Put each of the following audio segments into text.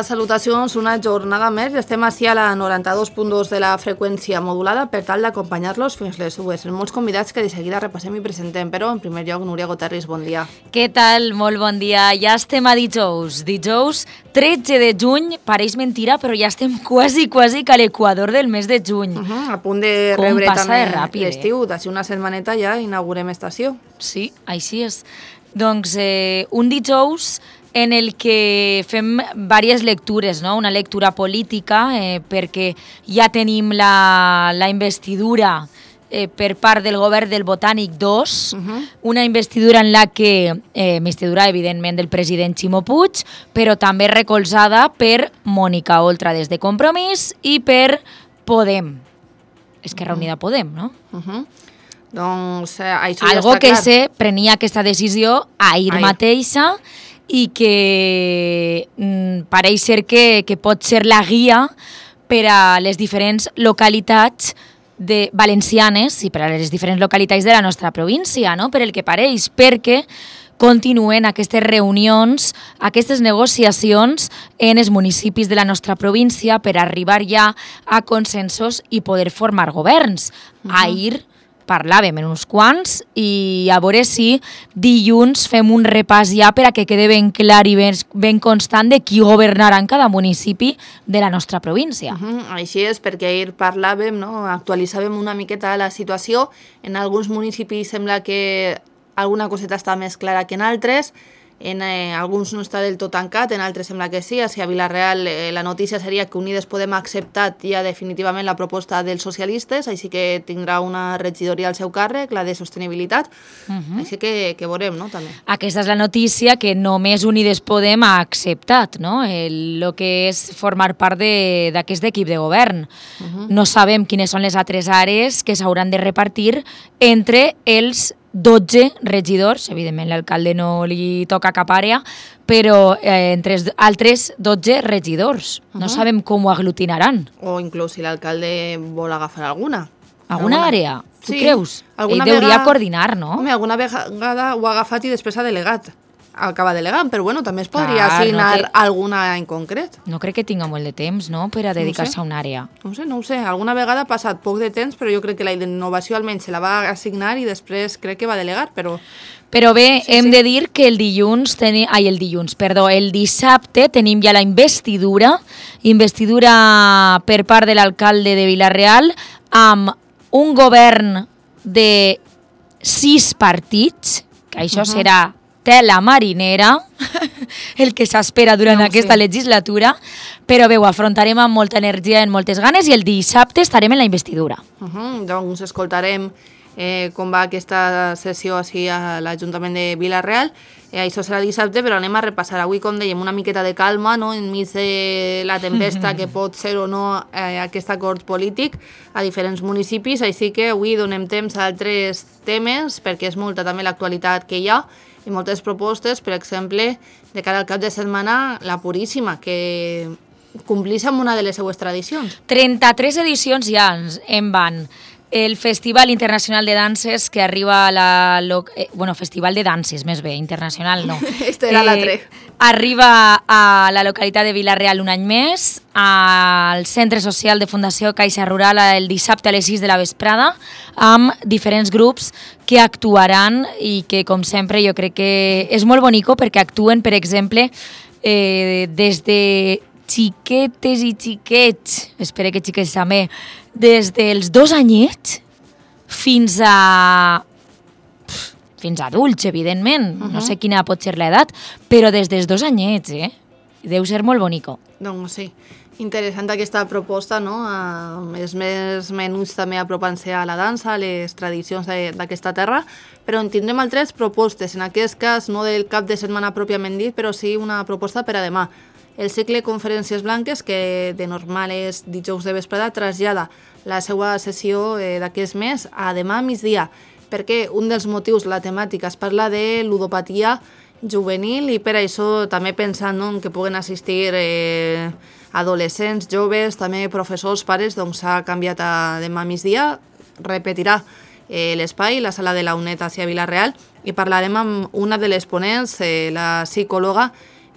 salutacions, una jornada més. Estem així a la 92.2 de la freqüència modulada per tal d'acompanyar-los fins les 2. Són molts convidats que de seguida repassem i presentem, però en primer lloc, Núria Goterris, bon dia. Què tal? Molt bon dia. Ja estem a dijous. Dijous 13 de juny, pareix mentira, però ja estem quasi que a l'equador del mes de juny. A punt de rebre també l'estiu. Eh? D'ací una setmaneta ja inaugurem estació. Sí, així és. Doncs un dijous en el que fem diverses lectures, no? Una lectura política, perquè ja tenim la investidura per part del govern del Botànic 2, una investidura en la que, investidura evidentment del president Ximo Puig, però també recolzada per Mònica Oltra des de Compromís i per Podem. Esquerra Unida Podem, no? Doncs això algo ja està que clar. se prenia aquesta decisió ahir mateixa i que pareix ser que pot ser la guia per a les diferents localitats valencianes i per a les diferents localitats de la nostra província, no? Per el que pareix, perquè continuen aquestes reunions, aquestes negociacions en els municipis de la nostra província per arribar ja a consensos i poder formar governs. Ahir parlàvem en uns quants i a veure si dilluns fem un repàs ja per a que quede ben clar i ben constant de qui governarà en cada municipi de la nostra província. Així és, perquè ahir parlàvem, no? Actualitzàvem una miqueta la situació. En alguns municipis sembla que alguna coseta està més clara que en altres. En alguns no està del tot tancat, en altres sembla que sí. A Vila-real la notícia seria que Unides Podem ha acceptat ja definitivament la proposta dels socialistes, així que tindrà una regidoria al seu càrrec, la de sostenibilitat, així que veurem, no?, també. Aquesta és la notícia que només Unides Podem ha acceptat, no?, el que és formar part d'aquest equip de govern. No sabem quines són les altres àrees que s'hauran de repartir entre els 12 regidors, evidentment l'alcalde no li toca cap àrea, però entre els altres 12 regidors. No sabem com ho aglutinaran. O inclús si l'alcalde vol agafar alguna. Alguna àrea? Tu Sí, creus? Ell deuria coordinar, no? Home, alguna vegada ho ha agafat i després ha delegat. Acaba delegant, però bueno, també es podria assignar alguna en concret. No crec que tinga molt de temps, no?, per a dedicar-se a una àrea. No ho sé. Alguna vegada ha passat poc de temps, però jo crec que la innovació almenys se la va assignar i després crec que va delegar, però... Però bé, hem de dir que el dissabte tenim ja la investidura per part de l'alcalde de Vila-real amb un govern de 6 partits, que això serà tela marinera, el que s'espera durant aquesta legislatura, però bé, ho afrontarem amb molta energia i amb moltes ganes i el dissabte estarem en la investidura. Doncs escoltarem com va aquesta sessió així a l'Ajuntament de Vila-real. Això serà dissabte, però anem a repassar avui, com dèiem, una miqueta de calma, no?, enmig de la tempesta que pot ser o no aquest acord polític a diferents municipis, així que avui donem temps a altres temes, perquè és molta també l'actualitat que hi ha, i moltes propostes, per exemple, de cara al cap de setmana, la Puríssima, que complís amb una de les seues tradicions. 33 edicions ja en van. El Festival Internacional de Danses, que arriba a Festival de Danses, més bé, internacional no. Este era l'altre. Arriba a la localitat de Vila-real un any més, al Centre Social de Fundació Caixa Rural el dissabte a les 6 de la vesprada, amb diferents grups que actuaran i que, com sempre, jo crec que és molt bonico perquè actuen, per exemple, des de xiquetes i xiquets, espero que xiquets també, des dels 2 anyets fins a adults, evidentment. No sé quina pot ser l'edat, però des dels 2 anyets, deu ser molt bonico. Doncs sí, interessant aquesta proposta, no? Els més menuts també apropant-se a la dansa, a les tradicions d'aquesta terra, però en tindrem altres propostes, en aquest cas no del cap de setmana pròpiament dit, però sí una proposta per a demà. El cicle Conferències Blanques, que de normal és dijous de vesprada, trasllada la seva sessió d'aquest mes a demà a migdia, perquè un dels motius, la temàtica, es parla de ludopatia juvenil i per això també pensant que puguen assistir adolescents, joves, també professors, pares, doncs s'ha canviat a demà a migdia, repetirà l'espai, la sala de la UNED hacia Vila-real, i parlarem amb una de les ponents, la psicòloga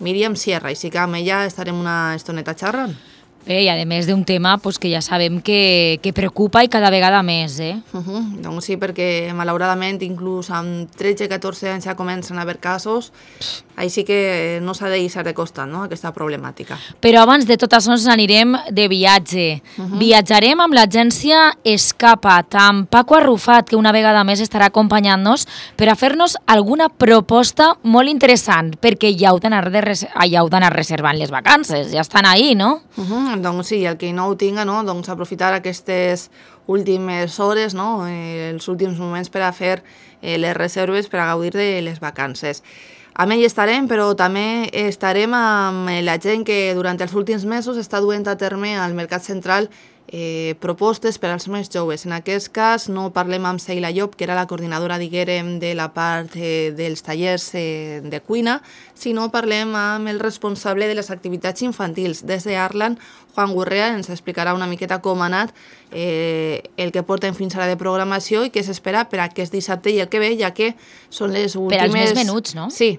Míriam Sierra, i sí que amb ella estarem una estoneta xerrant. I a més d'un tema que ja sabem que preocupa i cada vegada més. Doncs sí, perquè malauradament inclús amb 13-14 anys ja comencen a haver casos, així que no s'ha de deixar de costat, no?, aquesta problemàtica. Però abans de tot això ens anirem de viatge. Viatjarem amb l'agència Escapa't, amb Paco Arrufat, que una vegada més estarà acompanyant-nos per a fer-nos alguna proposta molt interessant, perquè ja heu d'anar reservant les vacances, ja estan ahí, no? Doncs sí, el que no ho tinga, no? Doncs aprofitar aquestes últimes hores, no? Els últims moments per a fer les reserves per a gaudir de les vacances. Amb ell estarem, però també estarem amb la gent que durant els últims mesos està duent a terme al Mercat Central propostes per als més joves. En aquest cas no parlem amb Seila Llop, que era la coordinadora, diguérem, de la part dels tallers de cuina, sinó parlem amb el responsable de les activitats infantils. Des d'Arlan, Juan Gurrea ens explicarà una miqueta com ha anat el que porten fins ara de programació i què s'espera per aquest dissabte i el que ve, ja que són les últimes... Per als més menuts, no? Sí.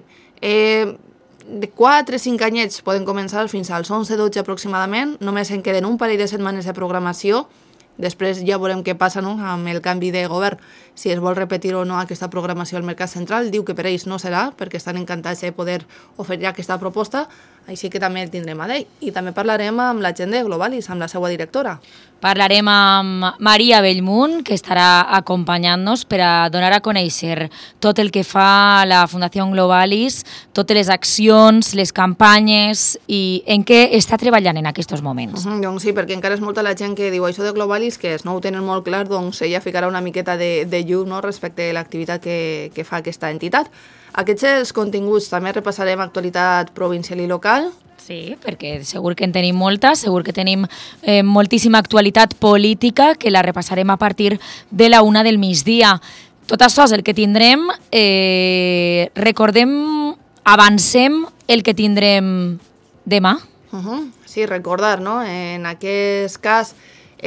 De 4-5 anyets poden començar fins als 11-12 aproximadament, només en queden un parell de setmanes de programació, després ja veurem què passa, no?, amb el canvi de govern, si es vol repetir o no aquesta programació al Mercat Central. Diu que per ells no serà, perquè estan encantats de poder oferir aquesta proposta, així que també el tindrem a d'ell. I també parlarem amb la gent de Globalis, amb la seva directora. Parlarem amb Maria Bellmunt, que estarà acompanyant-nos per a donar a conèixer tot el que fa la Fundació Globalis, totes les accions, les campanyes i en què està treballant en aquests moments. Doncs sí, perquè encara és molta la gent que diu això de Globalis, que no ho tenen molt clar, doncs ella ficarà una miqueta de llum, no?, respecte a l'activitat que fa aquesta entitat. Aquests els continguts, també repassarem actualitat provincial i local. Sí, perquè segur que en tenim molta, segur que tenim moltíssima actualitat política, que la repassarem a partir de la 1 del migdia. Tot això és el que tindrem. Recordem, avancem el que tindrem demà. Sí, recordar, no? En aquest cas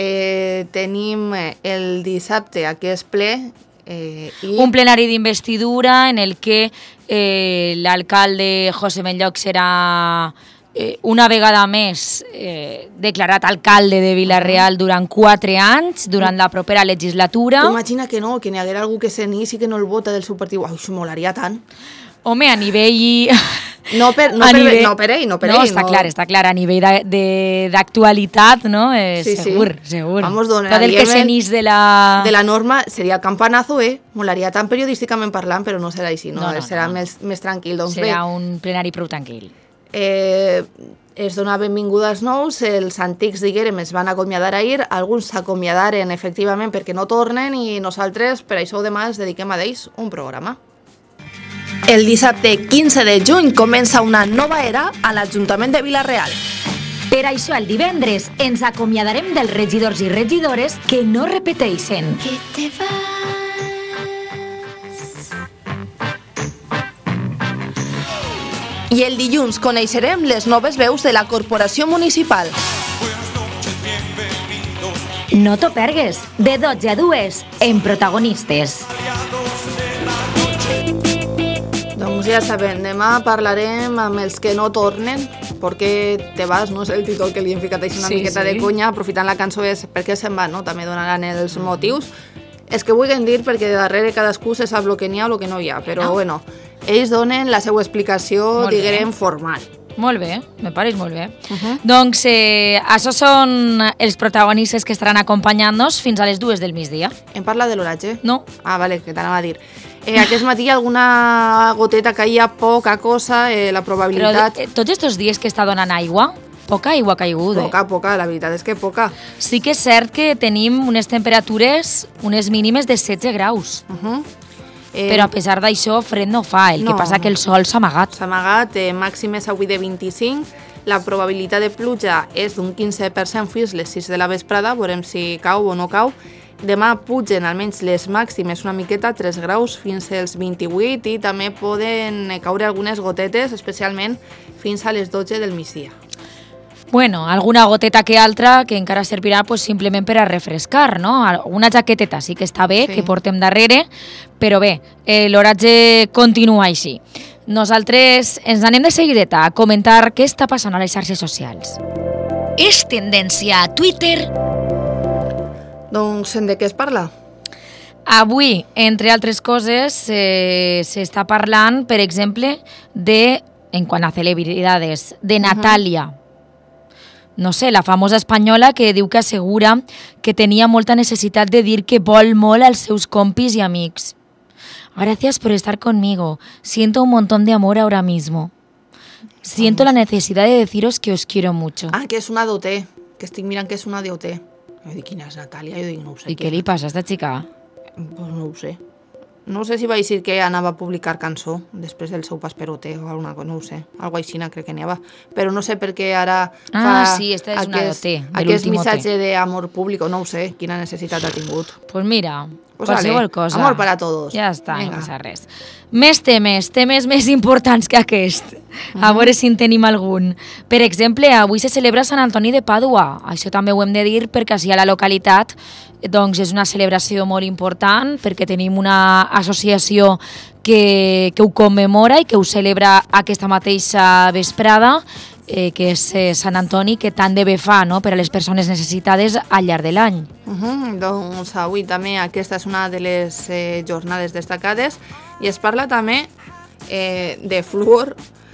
tenim el dissabte aquest ple, un plenari d'investidura en el que l'alcalde José Benlloch serà una vegada més declarat alcalde de Vila-real durant 4 anys, durant la propera legislatura. Imagina que no, que n'hi haguera algú que s'enís i que no el vota del seu partit. Ai, això molaria tant. Home, a nivell... No per ell. No, està clar, a nivell d'actualitat, no? Segur. Vamos, tot el que s'enís de la... De la norma seria el campanazo, molaria tant periodísticament parlant, però no serà així, no? Serà més tranquil. Doncs serà un plenari prou tranquil. Es dona benvinguda als nous, els antics, diguérem, es van acomiadar ahir, alguns s'acomiadaren efectivament perquè no tornen i nosaltres, per això demà, es dediquem a d'ells un programa. El dissabte 15 de juny comença una nova era a l'Ajuntament de Vila-real. Per això el divendres ens acomiadarem dels regidors i regidores que no repeteixen. Que te vas. I el dilluns coneixerem les noves veus de la corporació municipal. No t'ho pergues, de 12 a 2, en Protagonistes. Doncs ja sabem, demà parlarem amb els que no tornen, perquè te vas, no és el títol que li hem ficat així una miqueta de conya, aprofitant la cançó és per què se'n va, no? També donaran els motius. És que vulguin dir perquè darrere cadascú se sap el que n'hi ha o el que no hi ha, però bueno, ells donen la seva explicació, diguem, formal. Molt bé, me pareix molt bé. Doncs això són els protagonistes que estaran acompanyant-nos fins a les 2 del migdia. Em parla de l'oratge? No. Ah, vale, que t'anava a dir. Aquest matí alguna goteta caia, poca cosa, la probabilitat... Però tots aquests dies que està donant aigua, poca aigua ha caigut. Poca, la veritat és que poca. Sí que és cert que tenim unes temperatures, unes mínimes de 16 graus. Però a pesar d'això, fred no fa, el que passa que el sol s'ha amagat. S'ha amagat, màximes avui de 25, la probabilitat de pluja és d'un 15% fins les 6 de la vesprada, veurem si cau o no cau. Demà pugen almenys les màximes una miqueta, 3 graus fins als 28 i també poden caure algunes gotetes, especialment fins a les 12 del migdia. Bueno, alguna goteta que altra que encara servirà pues, simplement per a refrescar, no? Una jaqueteta sí que està bé, que portem darrere, però bé, l'oratge continua així. Nosaltres ens anem de seguideta a comentar què està passant a les xarxes socials. És tendència a Twitter. Doncs de què es parla? Avui, entre altres coses, s'està parlant, per exemple, en quant a celebridades, de Natàlia. No sé, la famosa espanyola que diu que assegura que tenia molta necessitat de dir que vol molt als seus compis i amics. Gracias por estar conmigo. Siento un montón de amor ahora mismo. Siento la necesidad de deciros que os quiero mucho. Ah, que és una d'OT. Que estic mirant que és una d'OT. Jo dic, quina és Natàlia? Jo dic, no ho sé. I què li passa a esta xica? Pues no ho sé. No sé si va dir que anava a publicar cançó després del seu pas per OT o alguna cosa, no ho sé. Algo així crec que n'hi havia. Però no sé per què ara fa sí, esta és una d'OT, de aquest l'últim OT. missatge d'amor públic, no ho sé, quina necessitat ha tingut. Pues mira, Pues qualsevol vale, cosa. amor para todos. Ja està, Venga. no passa res. Més temes més importants que aquest. A veure si en tenim algun. Per exemple, avui se celebra Sant Antoni de Pàdua. Això també ho hem de dir perquè així a la localitat doncs és una celebració molt important perquè tenim una associació que ho commemora i que ho celebra aquesta mateixa vesprada, que és Sant Antoni, que tant de bé fa, no?, per a les persones necessitades al llarg de l'any. Doncs avui també aquesta és una de les jornades destacades i es parla també de Fluor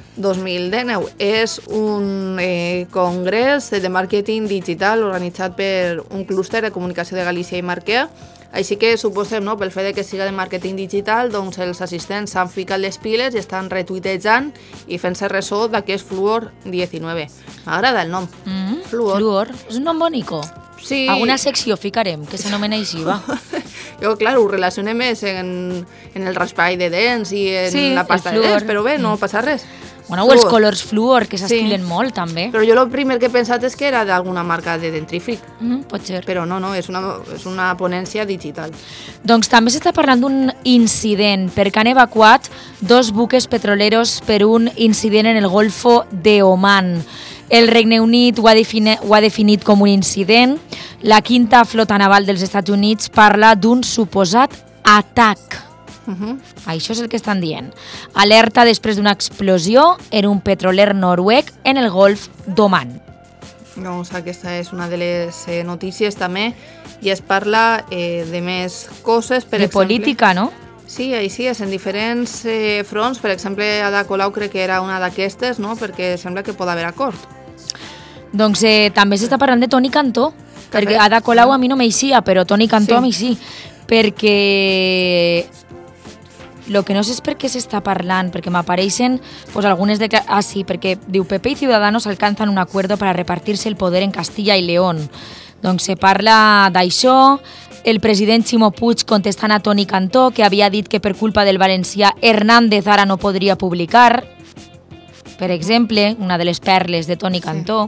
2019. És un congrés de màrqueting digital organitzat per un clúster de comunicació de Galícia i Marquès. Així que suposem, no, pel fet que siga de màrqueting digital, doncs els assistents s'han ficat les piles i estan retuitejant i fent-se ressò d'aquest Fluor 19. M'agrada el nom. Fluor. És un nom bonico. Sí. Alguna secció ficarem, que s'anomena així, va. Jo, clar, ho relacionem més en el raspall de dents i en la pasta de dents, però bé, no passa res. Bueno, o els colors fluor, que s'estilen molt, també. Però jo el primer que he pensat és que era d'alguna marca de dentrífic. Pot ser. Però no, és una ponència digital. Doncs també s'està parlant d'un incident, perquè han evacuat 2 buques petroleros per un incident en el Golfo de Oman. El Regne Unit ho ha definit com un incident. La 5ª Flota Naval dels Estats Units parla d'un suposat atac. Això és el que estan dient. Alerta després d'una explosió en un petroler noruec en el Golf d'Oman. Doncs aquesta és una de les notícies també i es parla de més coses, per exemple. De política, no? Sí, així és, en diferents fronts. Per exemple, Ada Colau crec que era una d'aquestes, no?, perquè sembla que pot haver acord. Doncs també s'està parlant de Toni Cantó, perquè Ada Colau a mi no m'eixia, però Toni Cantó a mi sí, perquè lo que no sé és per què s'està parlant, perquè m'apareixen pues, algunes declaracions... sí, perquè diu PP y Ciudadanos alcanzan un acuerdo para repartirse el poder en Castilla y León. Doncs se parla d'això, el president Ximo Puig contestant a Toni Cantó, que havia dit que per culpa del valencià Hernández ara no podria publicar, per exemple, una de les perles de Toni Cantó.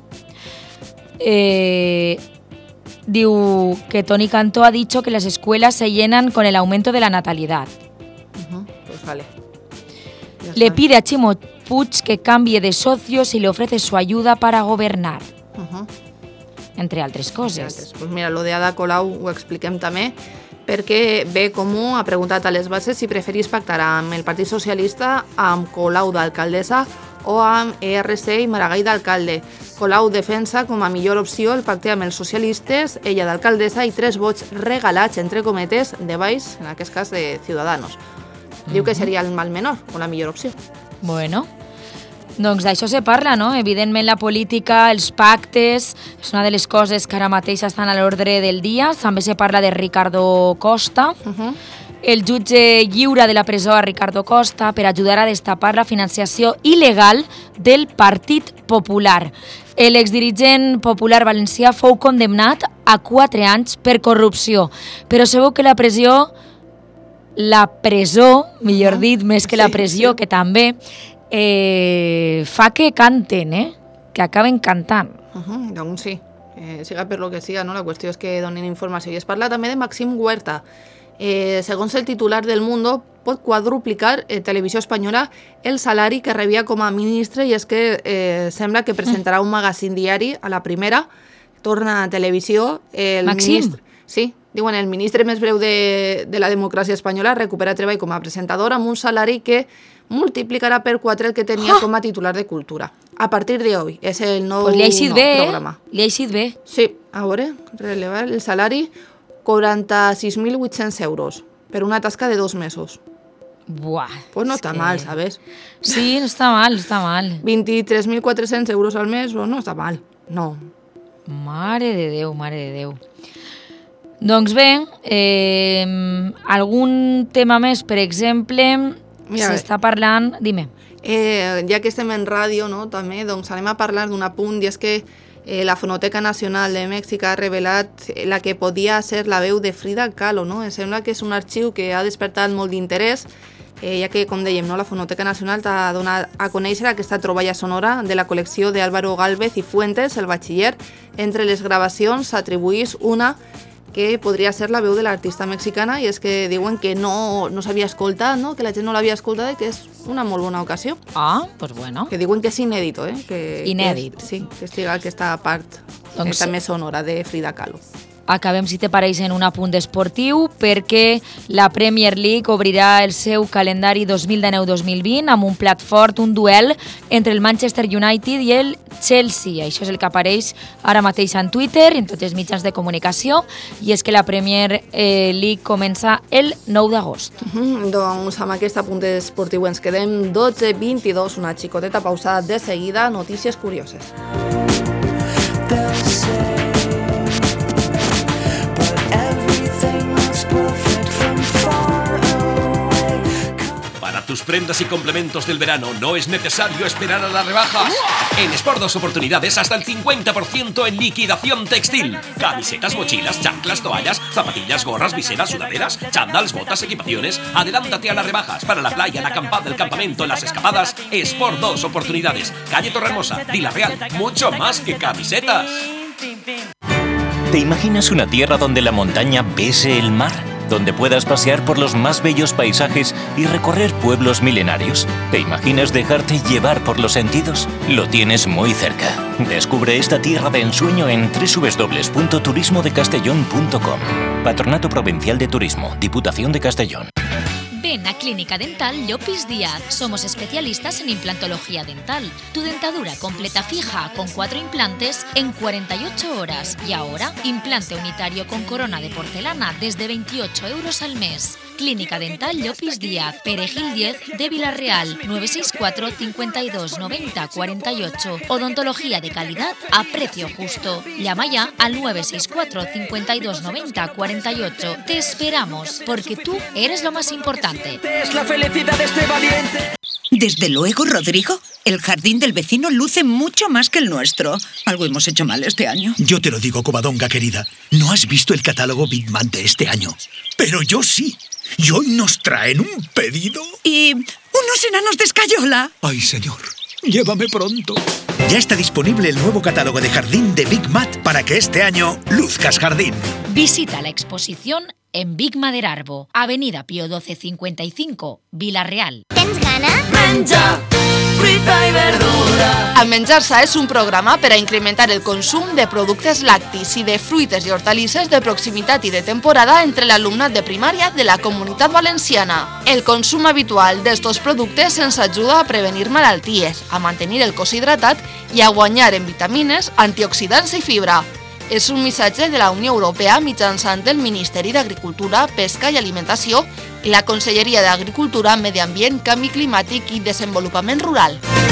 Diu que Toni Cantó ha dicho que las escuelas se llenan con el aumento de la natalidad. Pues vale. Le pide a Ximo Puig que cambie de socios y le ofrece su ayuda para gobernar. Entre altres coses. Pues mira, lo de Ada Colau ho expliquem també, perquè bé Comú ha preguntat a les bases si preferís pactar amb el Partit Socialista, amb Colau d'alcaldessa o amb ERC i Maragall d'alcalde. Colau defensa com a millor opció el pacte amb els socialistes, ella d'alcaldessa i 3 vots regalats, entre cometes, de baix, en aquest cas de Ciudadanos. Diu que seria el mal menor o la millor opció. Bueno, doncs d'això se parla, no? Evidentment la política, els pactes, és una de les coses que ara mateix estan a l'ordre del dia. També se parla de Ricardo Costa. El jutge lliura de la presó a Ricardo Costa per ajudar a destapar la financiació il·legal del Partit Popular. L'exdirigent popular valencià fou condemnat a 4 anys per corrupció, però sabeu que la presó, millor dit, més que la pressió, que també fa que canten, que acaben cantant. Doncs sí, siga per lo que siga, no? La qüestió és que donin informació. I es parla també de Maxim Huerta. Segons el titular del Mundo, pot quadruplicar Televisió Espanyola el salari que rebia com a ministre, i és que sembla que presentarà un magazín diari a la primera, torna a televisió. Sí, diuen el ministre més breu de la democràcia espanyola recupera treball com a presentador amb un salari que multiplicarà per 4 el que tenia com a titular de Cultura. A partir de hoy, és el nou programa. Li ha eixit bé. Sí, a veure, relevar el salari, 46.800 euros per una tasca de 2 mesos. Buah. Pues no està mal, ¿sabes? Sí, no està mal, no està mal. 23.400 euros al mes, no està mal, no. Mare de Déu, mare de Déu. Doncs bé, algun tema més, per exemple, s'està parlant... Dime. Ja que estem en ràdio, no, també, doncs anem a parlar d'un apunt, i és que la Fonoteca Nacional de Mèxic ha revelat la que podia ser la veu de Frida Kahlo, no? Sembla que és un arxiu que ha despertat molt d'interès, ja que, com dèiem, no, la Fonoteca Nacional t'ha donat a conèixer aquesta troballa sonora de la col·lecció d'Álvaro Gálvez i Fuentes, el batxiller. Entre les gravacions s'atribuís una que podria ser la veu de l'artista mexicana, i és que diuen que no s'havia escoltat, no? Que la gent no l'havia escoltat i que és una molt bona ocasió. Ah, pues bueno. Que diuen que és inèdit, Inèdit. Sí, que estiga aquesta part, aquesta més sonora de Frida Kahlo. Acabem, si te pareix, en un apunt esportiu, perquè la Premier League obrirà el seu calendari 2019-2020 amb un plat fort, un duel entre el Manchester United i el Chelsea. Això és el que apareix ara mateix en Twitter, en tots els mitjans de comunicació, i és que la Premier League comença el 9 d'agost. Doncs amb aquest apunt esportiu ens quedem 12:22, una xicoteta pausa de seguida, notícies curioses. Tus prendas y complementos del verano no es necesario esperar a las rebajas. En Sport 2 Oportunidades hasta el 50% en liquidación textil. Camisetas, mochilas, chanclas, toallas, zapatillas, gorras, viseras, sudaderas, chándals, botas, equipaciones. Adelántate a las rebajas para la playa, la acampada, el campamento, las escapadas. Sport 2 Oportunidades. Calle Torrehermosa, Vila Real. Mucho más que camisetas. ¿Te imaginas una tierra donde la montaña bese el mar? ¿Donde puedas pasear por los más bellos paisajes y recorrer pueblos milenarios? ¿Te imaginas dejarte llevar por los sentidos? Lo tienes muy cerca. Descubre esta tierra de ensueño en www.turismodecastellón.com. Patronato Provincial de Turismo, Diputación de Castellón. Ven a Clínica Dental Llopis Díaz. Somos especialistas en implantología dental. Tu dentadura completa fija con 4 implantes en 48 horas. Y ahora, implante unitario con corona de porcelana desde 28 euros al mes. Clínica Dental Llopis Díaz, Perejil 10 de Villarreal, 964 52 90 48. Odontología de calidad a precio justo. Llama ya al 964 52 90 48. Te esperamos, porque tú eres lo más importante. Es la felicidad de este valiente. Desde luego, Rodrigo, el jardín del vecino luce mucho más que el nuestro. Algo hemos hecho mal este año. Yo te lo digo, Covadonga querida. No has visto el catálogo Big Man de este año. Pero yo sí. Y hoy nos traen un pedido. Y unos enanos de escayola. Ay, señor, llévame pronto. Ya está disponible el nuevo catálogo de jardín de Big Mat para que este año luzcas jardín. Visita la exposición en Big Maderarbo, Avenida Pío 1255, Vila-real. Tens gana? Menja, fruita i verdura. El Menjar Sa és un programa per a incrementar el consum de productes lactis i de fruites i hortalisses de proximitat i de temporada entre l'alumnat de primària de la Comunitat Valenciana. El consum habitual d'estos productes ens ajuda a prevenir malalties, a mantenir el cos hidratat i a guanyar en vitamines, antioxidants i fibra. És un missatge de la Unió Europea mitjançant el Ministeri d'Agricultura, Pesca i Alimentació i la Conselleria d'Agricultura, Medi Ambient, Canvi Climàtic i Desenvolupament Rural.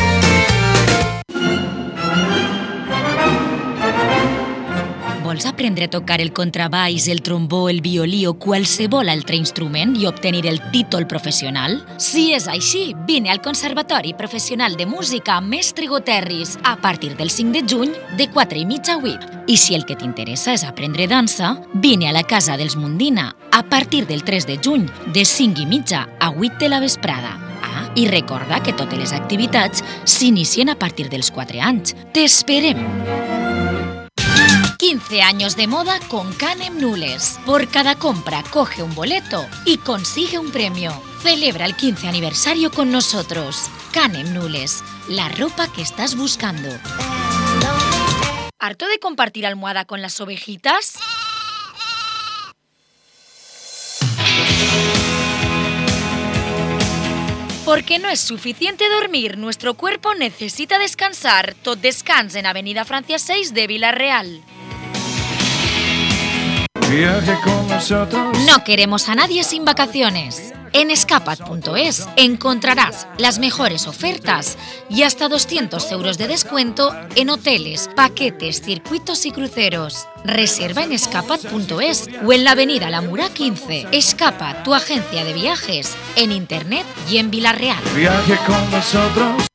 Vols aprendre a tocar el contrabaix, el trombó, el violí o qualsevol altre instrument i obtenir el títol professional? Si és així, vine al Conservatori Professional de Música Mestre Goterris a partir del 5 de juny de 4:30 a 8. I si el que t'interessa és aprendre dansa, vine a la Casa dels Mundina a partir del 3 de juny de 5:30 a 8 de la vesprada. I recorda que totes les activitats s'inicien a partir dels 4 anys. T'esperem! 15 años de moda con Canem Nules. Por cada compra coge un boleto y consigue un premio. Celebra el 15 aniversario con nosotros. Canem Nules, la ropa que estás buscando. ¿Harto de compartir almohada con las ovejitas? Porque no es suficiente dormir, nuestro cuerpo necesita descansar. Tot Descans en Avenida Francia 6 de Villarreal. Viaje con nosotros. No queremos a nadie sin vacaciones. En escapat.es encontrarás las mejores ofertas y hasta 200 euros de descuento en hoteles, paquetes, circuitos y cruceros. Reserva en escapat.es o en la avenida La Mura 15. Escapat, tu agencia de viajes, en internet y en Villarreal. Viaje con nosotros.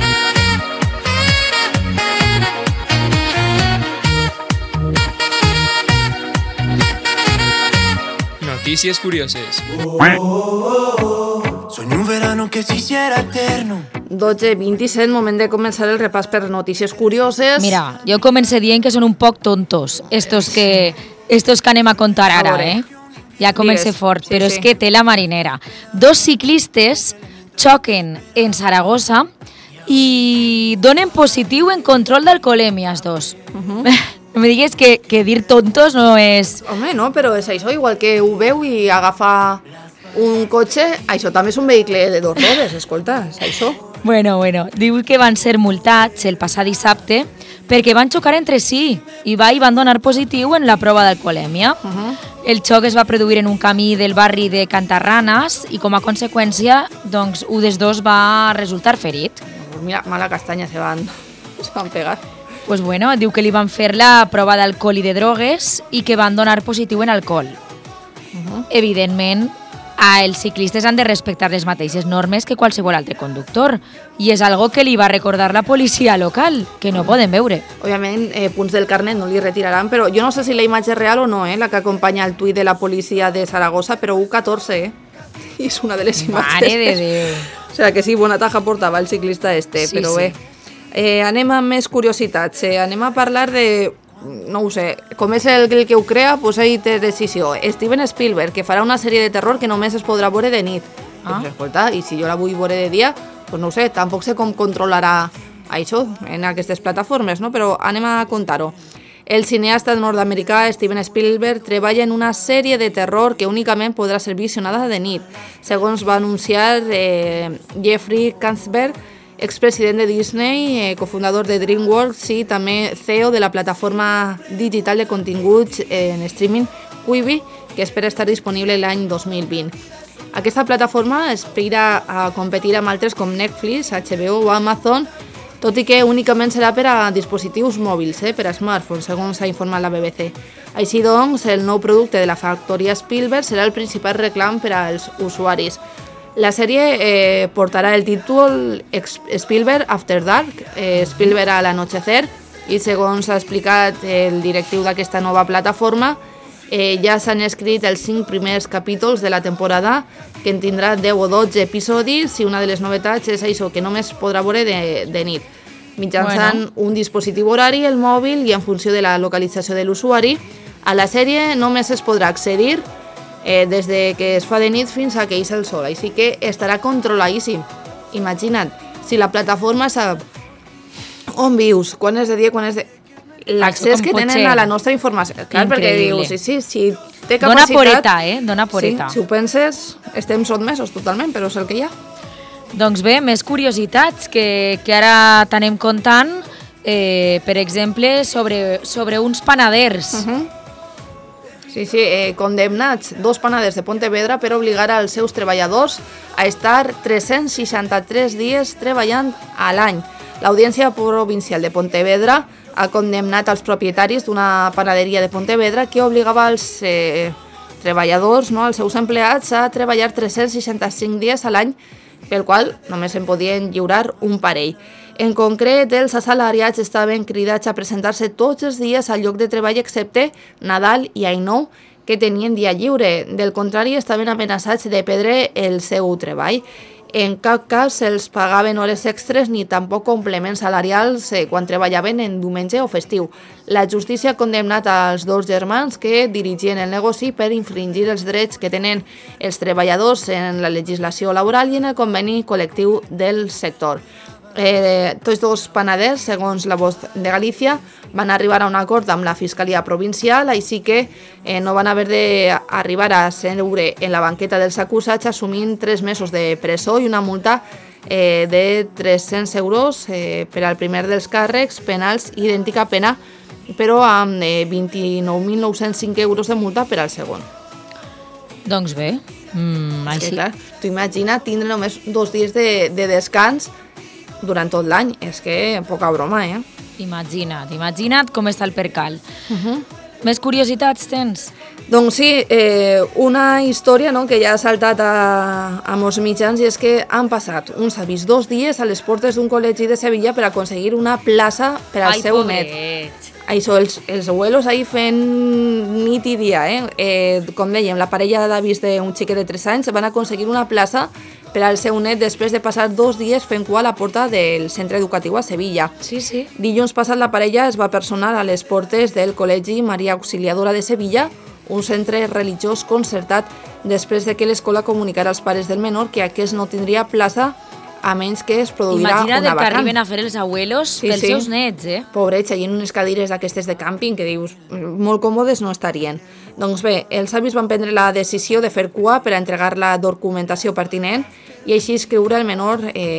Noticias curioses. Soñé un verano que se hiciera eterno. 12:27, moment de començar el repàs per notícies curioses. Mira, jo comencé dient que són un poc tontos, estos que anem a contar ara, Ja comencé fort, però és que té la marinera. 2 ciclistes xoquen en Saragossa i donen positiu en control d'alcoholèmia, els dos. No me digues que dir tontos no és... Home, no, però és això, igual que ho veu i agafa un cotxe, això també és un vehicle de 2 rodes, escolta, és això. Bueno, diu que van ser multats el passat dissabte perquè van xocar entre si i van donar positiu en la prova d'alcoholèmia. El xoc es va produir en un camí del barri de Cantarranas i com a conseqüència, doncs, un dels dos va resultar ferit. Mira, mala castanya se van pegar. Pues bueno, diu que li van fer la prova d'alcohol i de drogues i que van donar positiu en alcohol. Evidentment, els ciclistes han de respectar les mateixes normes que qualsevol altre conductor i és algo que li va recordar la policia local, que no poden veure. Òbviament, punts del carnet no li retiraran, però jo no sé si la imatge és real o no, la que acompanya el tuit de la policia de Saragossa, però U14, i és una de les imatges. Mare de Déu. O sigui que sí, bona taja portava el ciclista sí, però bé. Anem amb més curiositats. Anem a parlar de, no ho sé, com és el que ho crea, doncs ell té decisió. Steven Spielberg, que farà una sèrie de terror que només es podrà veure de nit. Pues, escolta, i si jo la vull veure de dia, doncs no ho sé, tampoc sé com controlarà això en aquestes plataformes, no? Però anem a contar-ho. El cineasta nord-americà Steven Spielberg treballa en una sèrie de terror que únicament podrà ser visionada de nit, segons va anunciar Jeffrey Katzenberg, expresident de Disney, cofundador de DreamWorks i també CEO de la plataforma digital de continguts en streaming Quibi, que espera estar disponible l'any 2020. Aquesta plataforma aspira a competir amb altres com Netflix, HBO o Amazon, tot i que únicament serà per a dispositius mòbils, per a smartphones, segons s'ha informat la BBC. Així doncs, el nou producte de la factoria Spielberg serà el principal reclam per als usuaris. La sèrie portarà el títol Spielberg After Dark, Spielberg al anochecer, i segons ha explicat el directiu d'aquesta nova plataforma, ja s'han escrit els 5 primers capítols de la temporada, que en tindrà 10 o 12 episodis, i una de les novetats és això, que només podrà veure de nit, mitjançant un dispositiu horari, el mòbil, i en funció de la localització de l'usuari. A la sèrie només es podrà accedir des de que es fa de nit fins a que ix el sol, així que estarà controladíssim. Imagina't, si la plataforma sap on vius, quan és de dia, quan és de... L'accés que tenen a la nostra informació. Clar, perquè dius, si té capacitat... Dona poreta, Dona poreta. Sí, si ho penses, estem sotmesos totalment, però és el que hi ha. Doncs bé, més curiositats que ara t'anem contant, per exemple, sobre uns panaders. Sí, condemnats 2 panaders de Pontevedra per obligar als seus treballadors a estar 363 dies treballant a l'any. L'Audiència Provincial de Pontevedra ha condemnat als propietaris d'una panaderia de Pontevedra que obligava als treballadors, els seus empleats, a treballar 365 dies a l'any, pel qual només en podien lliurar un parell. En concret, els assalariats estaven cridats a presentar-se tots els dies al lloc de treball excepte Nadal i Any Nou, que tenien dia lliure. Del contrari, estaven amenaçats de perdre el seu treball. En cap cas se'ls pagaven hores extres ni tampoc complements salarials quan treballaven en diumenge o festiu. La justícia ha condemnat als 2 germans que dirigien el negoci per infringir els drets que tenen els treballadors en la legislació laboral i en el conveni col·lectiu del sector. Tots dos panaders, segons la Voz de Galícia, van arribar a un acord amb la Fiscalia Provincial, així que no van haver d'arribar a seure en la banqueta dels acusats assumint 3 mesos de presó i una multa de 300 euros per al primer dels càrrecs penals, idèntica pena, però amb 29.905 euros de multa per al segon. Doncs bé, així. Clar, tu imagina tindre només 2 dies de descans durant tot l'any. És que poca broma, Imagina't com està el percal. Més curiositats tens? Doncs sí, una història que ja ha saltat a molts mitjans, i és que han passat uns avis 2 dies a les portes d'un col·legi de Sevilla per aconseguir una plaça per al seu net. Això, els abuelos ahí fent nit i dia, com dèiem, la parella d'avis d'un xiquet de 3 anys van aconseguir una plaça per al seu net després de passar 2 dies fent cua a la porta del centre educatiu a Sevilla. Sí. Dilluns passat la parella es va personar a les portes del Col·legi Maria Auxiliadora de Sevilla, un centre religiós concertat, després de que l'escola comunicara als pares del menor que aquest no tindria plaça a menys que es produirà una vacant. Imagina't que arriben a fer els abuelos pels seus nets, Pobrets, allà en unes cadires d'aquestes de càmping que dius, molt còmodes no estarien. Doncs bé, els avis van prendre la decisió de fer cua per a entregar la documentació pertinent i així escriure el menor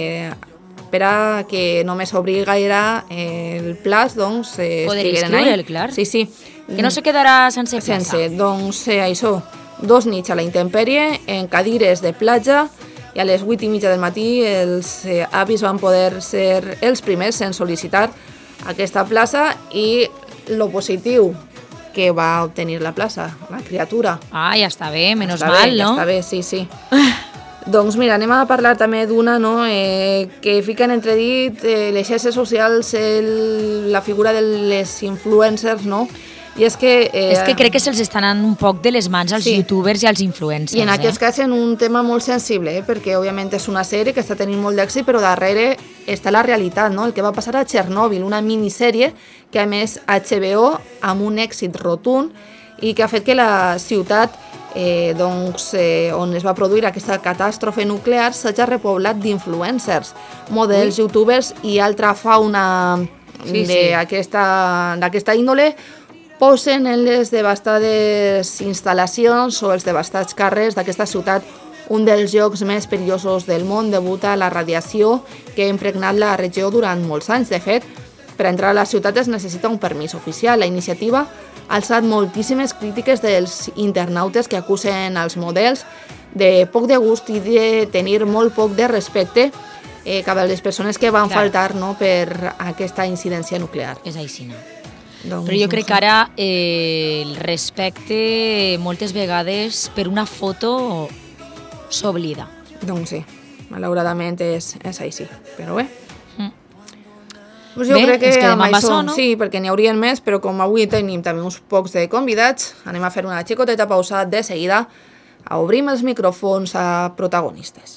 per a que només s'obligarà el plaç, doncs... Poder escriure'l, clar. Sí. Que no se quedarà sense plaça. Doncs això, 2 nits a la intempèrie, en cadires de platja, i a les 8:30 del matí els avis van poder ser els primers en sol·licitar aquesta plaça, i lo positiu, que va obtenir la plaça, la criatura. Ja està bé, menys mal, no? Ja està bé, sí. Doncs mira, anem a parlar també d'una que fica en entredit les xarxes socials, la figura de les influencers, no? I és que crec que se'ls estan anant un poc de les mans als youtubers i als influencers. I en aquest cas en un tema molt sensible, perquè òbviament és una sèrie que està tenint molt d'èxit, però darrere està la realitat, no? El que va passar a Txernòbil, una minissèrie que a més HBO amb un èxit rotund i que ha fet que la ciutat on es va produir aquesta catàstrofe nuclear s'hagi repoblat d'influencers, models, youtubers i altra fauna d'aquesta índole posen en les devastades instal·lacions o els devastats carrers d'aquesta ciutat, un dels llocs més perillosos del món degut a la radiació que ha impregnat la regió durant molts anys. De fet, per entrar a la ciutat es necessita un permís oficial. La iniciativa ha alçat moltíssimes crítiques dels internautes que acusen els models de poc de gust i de tenir molt poc de respecte cap a les persones que van faltar per aquesta incidència nuclear. És així, no? Però jo crec que ara el respecte moltes vegades per una foto s'oblida. Doncs sí, malauradament és així, però bé. Pues jo crec que amb això, sí, perquè n'hi haurien més, però com avui tenim també uns pocs de convidats, anem a fer una xicoteta pausa de seguida, obrim els micròfons a protagonistes.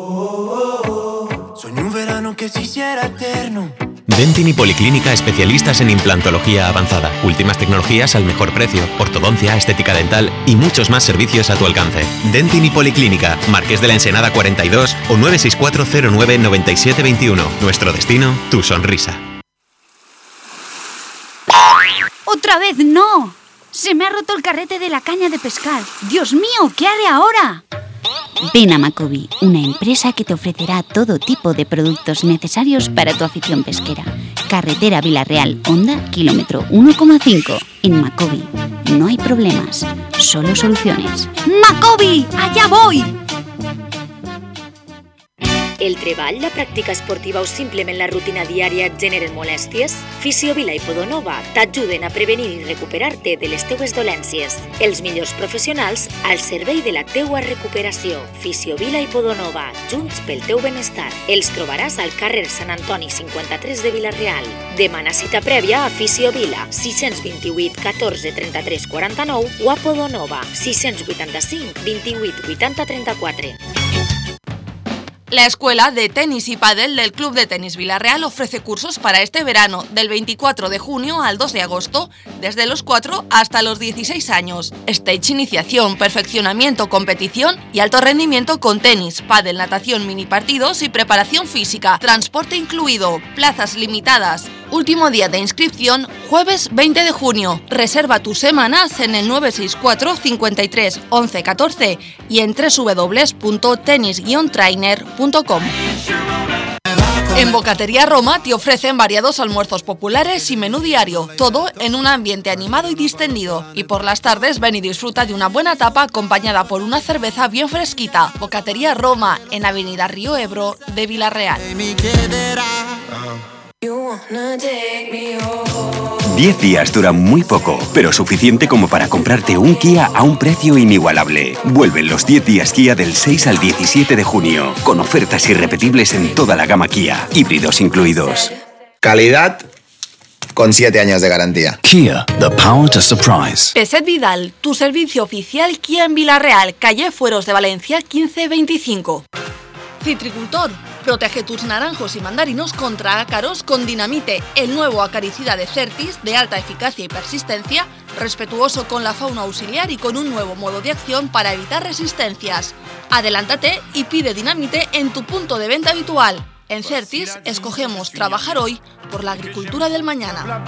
Soñé un verano que se hiciera eterno. Dentin y Policlínica, especialistas en implantología avanzada, últimas tecnologías al mejor precio, ortodoncia, estética dental y muchos más servicios a tu alcance. Dentin y Policlínica, Marqués de la Ensenada 42 o 964099721. Nuestro destino, tu sonrisa. ¡Otra vez no! Se me ha roto el carrete de la caña de pescar. ¡Dios mío! ¿Qué haré ahora? Ven a Macobi, una empresa que te ofrecerá todo tipo de productos necesarios para tu afición pesquera. Carretera Villarreal, Honda, kilómetro 1,5. En Macobi no hay problemas, solo soluciones. ¡Macobi! ¡Allá voy! El treball, la pràctica esportiva o simplement la rutina diària et generen molèsties? Fisiovila i Podonova t'ajuden a prevenir i recuperar-te de les teues dolències. Els millors professionals al servei de la teua recuperació. Fisiovila i Podonova, junts pel teu benestar. Els trobaràs al carrer Sant Antoni 53 de Vila-real. Demana cita prèvia a Fisiovila, 628 14 33 49 o a Podonova, 685 28 80 34. La Escuela de Tenis y Pádel del Club de Tenis Villarreal ofrece cursos para este verano, del 24 de junio al 2 de agosto, desde los 4 hasta los 16 años. Stage iniciación, perfeccionamiento, competición y alto rendimiento con tenis, pádel, natación, mini partidos y preparación física. Transporte incluido, plazas limitadas. Último día de inscripción, jueves 20 de junio. Reserva tus semanas en el 964 53 11 14 y en www.tenis-trainer.com. En Bocatería Roma te ofrecen variados almuerzos populares y menú diario, todo en un ambiente animado y distendido. Y por las tardes ven y disfruta de una buena tapa acompañada por una cerveza bien fresquita. Bocatería Roma, en Avenida Río Ebro de Villarreal. 10 días duran muy poco, pero suficiente como para comprarte un Kia a un precio inigualable. Vuelven los 10 días Kia del 6 al 17 de junio, con ofertas irrepetibles en toda la gama Kia, híbridos incluidos. Calidad con 7 años de garantía. Kia, the power to surprise. Peset Vidal, tu servicio oficial Kia en Villarreal, calle Fueros de Valencia 1525. Citricultor, protege tus naranjos y mandarinos contra ácaros con Dinamite, el nuevo acaricida de Certis de alta eficacia y persistencia, respetuoso con la fauna auxiliar y con un nuevo modo de acción para evitar resistencias. Adelántate y pide Dinamite en tu punto de venta habitual. En Certis escogemos trabajar hoy por la agricultura del mañana.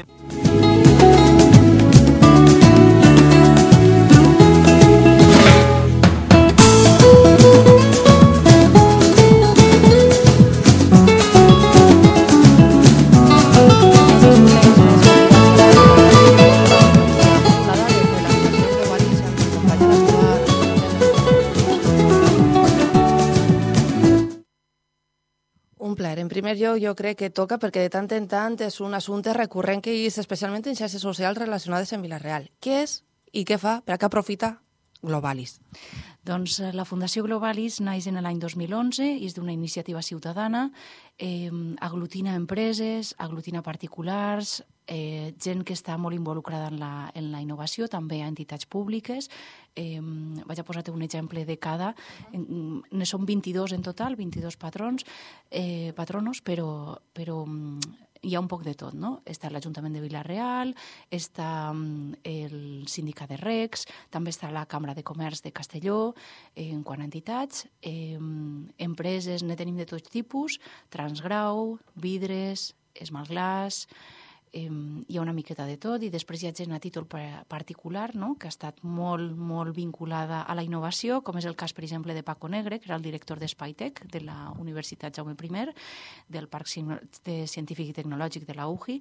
Un plaer. En primer lloc, jo crec que toca perquè de tant en tant és un assumpte recurrent que és especialment en xarxes socials relacionades amb Villarreal. Què és i què fa, per a què aprofita Globalis? Doncs la Fundació Globalis naix en l'any 2011 i és d'una iniciativa ciutadana, aglutina empreses, aglutina particulars, gent que està molt involucrada en la innovació, també a entitats públiques. Vaig a posar-te un exemple de cada. Ne són 22 en total, 22 patronos, però hi ha un poc de tot, no? Està l'Ajuntament de Villarreal, està el Sindicat de Recs, també està la Cambra de Comerç de Castelló, en quant a entitats, empreses ne tenim de tots tipus, Transgrau, Vidres, Esmalglaç, hi ha una miqueta de tot, i després hi ha gent a títol particular, no?, que ha estat molt vinculada a la innovació, com és el cas, per exemple, de Paco Negre, que era el director d'Espaitek, de la Universitat Jaume I, del Parc Científic i Tecnològic de la UJI,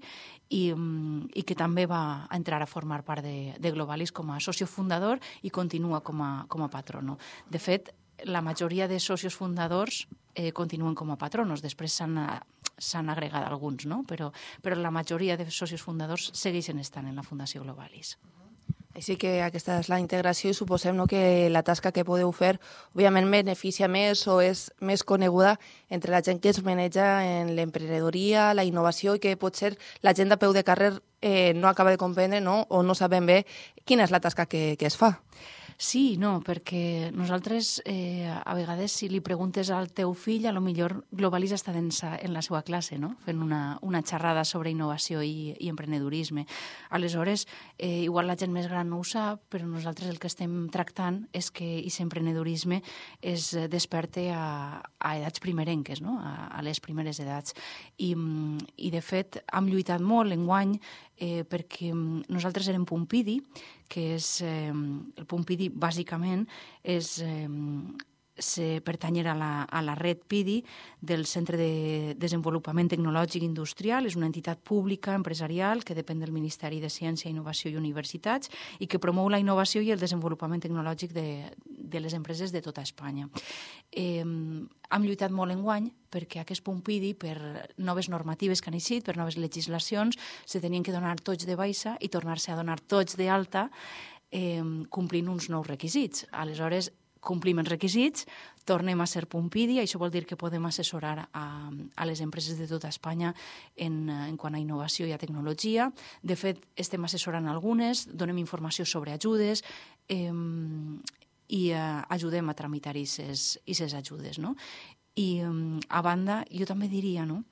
i que també va entrar a formar part de Globalis com a socio fundador i continua com a patrono. De fet, la majoria de socios fundadors continuen com a patronos, després s'han agregat alguns, no? Però la majoria de socios fundadors segueixen estant en la Fundació Globalis. Així que aquesta és la integració i suposem que la tasca que podeu fer òbviament beneficia més o és més coneguda entre la gent que es maneja en l'emprenedoria, la innovació, i que potser la gent de peu de carrer no acaba de comprendre, no? O no sabem bé quina és la tasca que es fa. Sí, no, perquè nosaltres, a vegades, si li preguntes al teu fill, a lo millor Globalis està en la seva classe, no?, fent una xerrada sobre innovació i emprenedorisme. Aleshores, igual la gent més gran no ho sap, però nosaltres el que estem tractant és que aquest emprenedorisme es desperte a edats primerenques, no?, a les primeres edats. I, de fet, hem lluitat molt enguany perquè nosaltres érem Pumpidi, que és el Pumpidi bàsicament és pertanyer a la red PIDI del Centre de Desenvolupament Tecnològic Industrial. És una entitat pública empresarial que depèn del Ministeri de Ciència, Innovació i Universitats i que promou la innovació i el desenvolupament tecnològic de les empreses de tota Espanya. Hem lluitat molt enguany perquè aquest Pumpidi, per noves normatives que han eixit, per noves legislacions, se tenien que donar tots de baixa i tornar-se a donar tots d'alta complint uns nous requisits. Aleshores, complim els requisits, tornem a ser Pumpidi, això vol dir que podem assessorar a les empreses de tota Espanya en quant a innovació i a tecnologia. De fet, estem assessorant algunes, donem informació sobre ajudes i ajudem a tramitar aquestes ajudes, no? I, a banda, jo també diria, no?,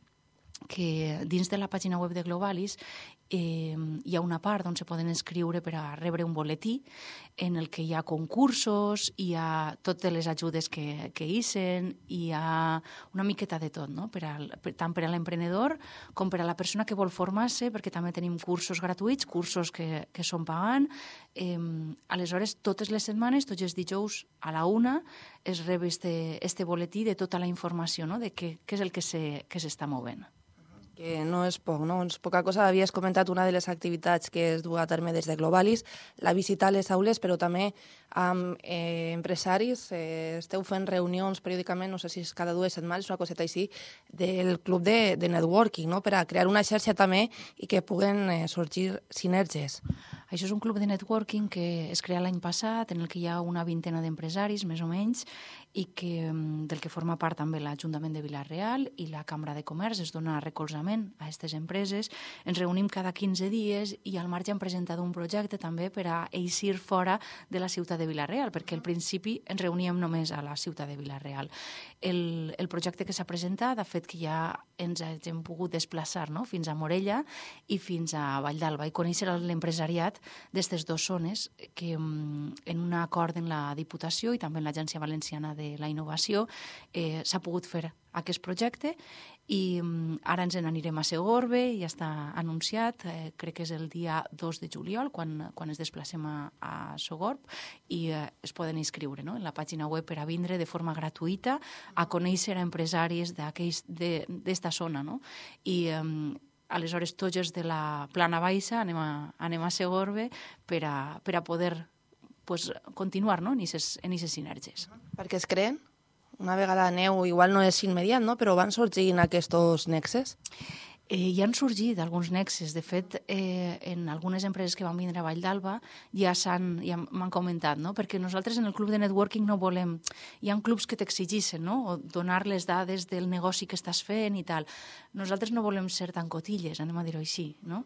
que dins de la pàgina web de Globalis hi ha una part on se poden inscriure per a rebre un boletí en el que hi ha concursos, hi ha totes les ajudes que hissen, hi ha una miqueta de tot, no? Tant per a l'emprenedor com per a la persona que vol formar-se, perquè també tenim cursos gratuïts, cursos que són pagant. Aleshores, totes les setmanes, tots els dijous a la 1, es rep este boletí de tota la informació, no?, de què és el que s'està movent. Que no és poc, no? És poca cosa. Havies comentat una de les activitats que es du a terme des de Globalis, la visita a les aules, però també amb empresaris. Esteu fent reunions periòdicament, no sé si és cada 2 setmanes, una coseta així, del club de networking, no?, per a crear una xarxa també i que puguen sorgir sinergies. Això és un club de networking que es crea l'any passat, en el que hi ha una 20 d'empresaris, més o menys, i del que forma part també l'Ajuntament de Vila-real i la Cambra de Comerç. Es dona recolzament a aquestes empreses. Ens reunim cada 15 dies i al marge hem presentat un projecte també per a eixir fora de la ciutat de Vila-real, perquè al principi ens reuníem només a la ciutat de Vila-real. El projecte que s'ha presentat ha fet que ja ens hem pogut desplaçar, no?, fins a Morella i fins a Valldalba i conèixer l'empresariat d'aquestes 2 zones que en un acord en la Diputació i també en l'Agència Valenciana de la Innovació s'ha pogut fer aquest projecte i ara ens n'anirem a Segorbe, ja està anunciat, crec que és el dia 2 de juliol quan ens desplacem a Sogorb i es poden inscriure, no?, en la pàgina web per a vindre de forma gratuïta a conèixer empresaris d'esta zona, no? I aleshores tots els de la Plana Baixa anem a Segorbe per a poder continuar, no?, en aquestes sinergies. Per què es creen? Una vegada aneu, igual no és immediat, no?, però van sorgint aquests nexes? Ja han sorgit alguns nexes. De fet, en algunes empreses que van vindre a Valldalba ja m'han comentat, no?, perquè nosaltres en el club de networking no volem... Hi ha clubs que t'exigeixen, no?, o donar les dades del negoci que estàs fent i tal. Nosaltres no volem ser tan cotilles, anem a dir-ho així, no?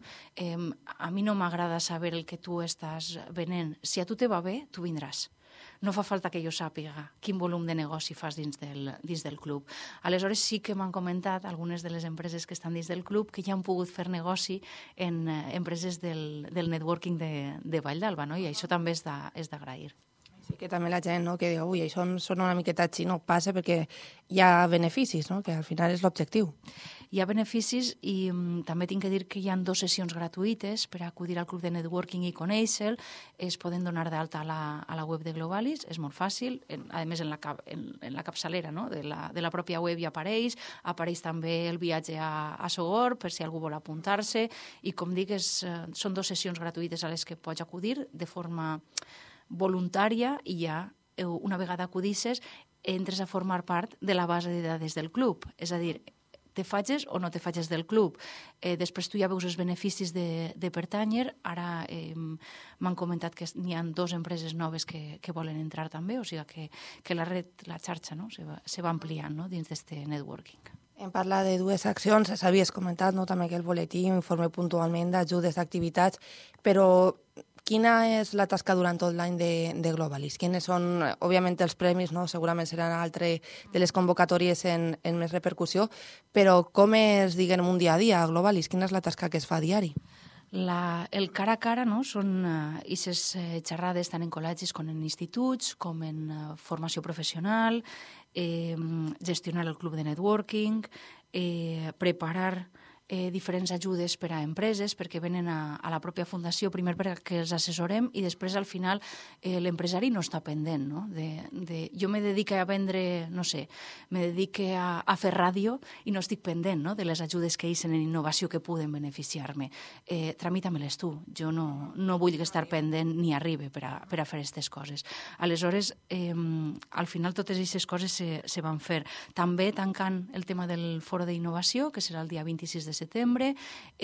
A mi no m'agrada saber el que tu estàs venent. Si a tu te va bé, tu vindràs. No fa falta que jo sàpiga quin volum de negoci fas dins del club. Aleshores sí que m'han comentat algunes de les empreses que estan dins del club que ja han pogut fer negoci en empreses del networking de Valldalba, no? I això també és d'agrair. Sí que també la gent, no?, que diu, ui, això sona una miqueta així, no passa perquè hi ha beneficis, no?, que al final és l'objectiu. Hi ha beneficis i també tinc que dir que hi ha 2 sessions gratuïtes per acudir al club de networking i conèixer-lo. Es poden donar d'alta a la web de Globalis, és molt fàcil, a més en la capçalera, no?, de la pròpia web hi apareix també el viatge a Sogorb per si algú vol apuntar-se i com dic, són 2 sessions gratuïtes a les que pots acudir de forma voluntària i ja una vegada acudisses entres a formar part de la base de dades del club, és a dir, te fages o no te fages del club. Després tu ja veus els beneficis de pertànyer. Ara m'han comentat que n'hi ha 2 empreses noves que volen entrar també, o sigui que la xarxa, no?, se va ampliant, no?, dins d'aquest networking. Hem parlat de 2 accions, s'havies comentat, no?, també que el boletí informe puntualment d'ajudes, d'activitats, però quina és la tasca durant tot l'any de Globalis? Quines són, òbviament, els premis, no?, segurament seran altre de les convocatòries en més repercussió, però com és, diguem, un dia a dia a Globalis? Quina és la tasca que es fa a diari? El cara a cara, no?, són aquestes xerrades tant en col·legis com en instituts, com en formació professional, gestionar el club de networking, preparar diferents ajudes per a empreses perquè venen a la pròpia fundació, primer perquè els assessorem i després al final l'empresari no està pendent, no? Jo me dedico a vendre, no sé, me dedico a fer ràdio i no estic pendent, no?, de les ajudes que hissen en innovació que puden beneficiar-me. Tramita-me-les tu. Jo no vull estar pendent ni arribe per a fer aquestes coses. Aleshores, al final totes aquestes coses se van fer. També tancant el tema del foro d'innovació, que serà el dia 26 de setembre,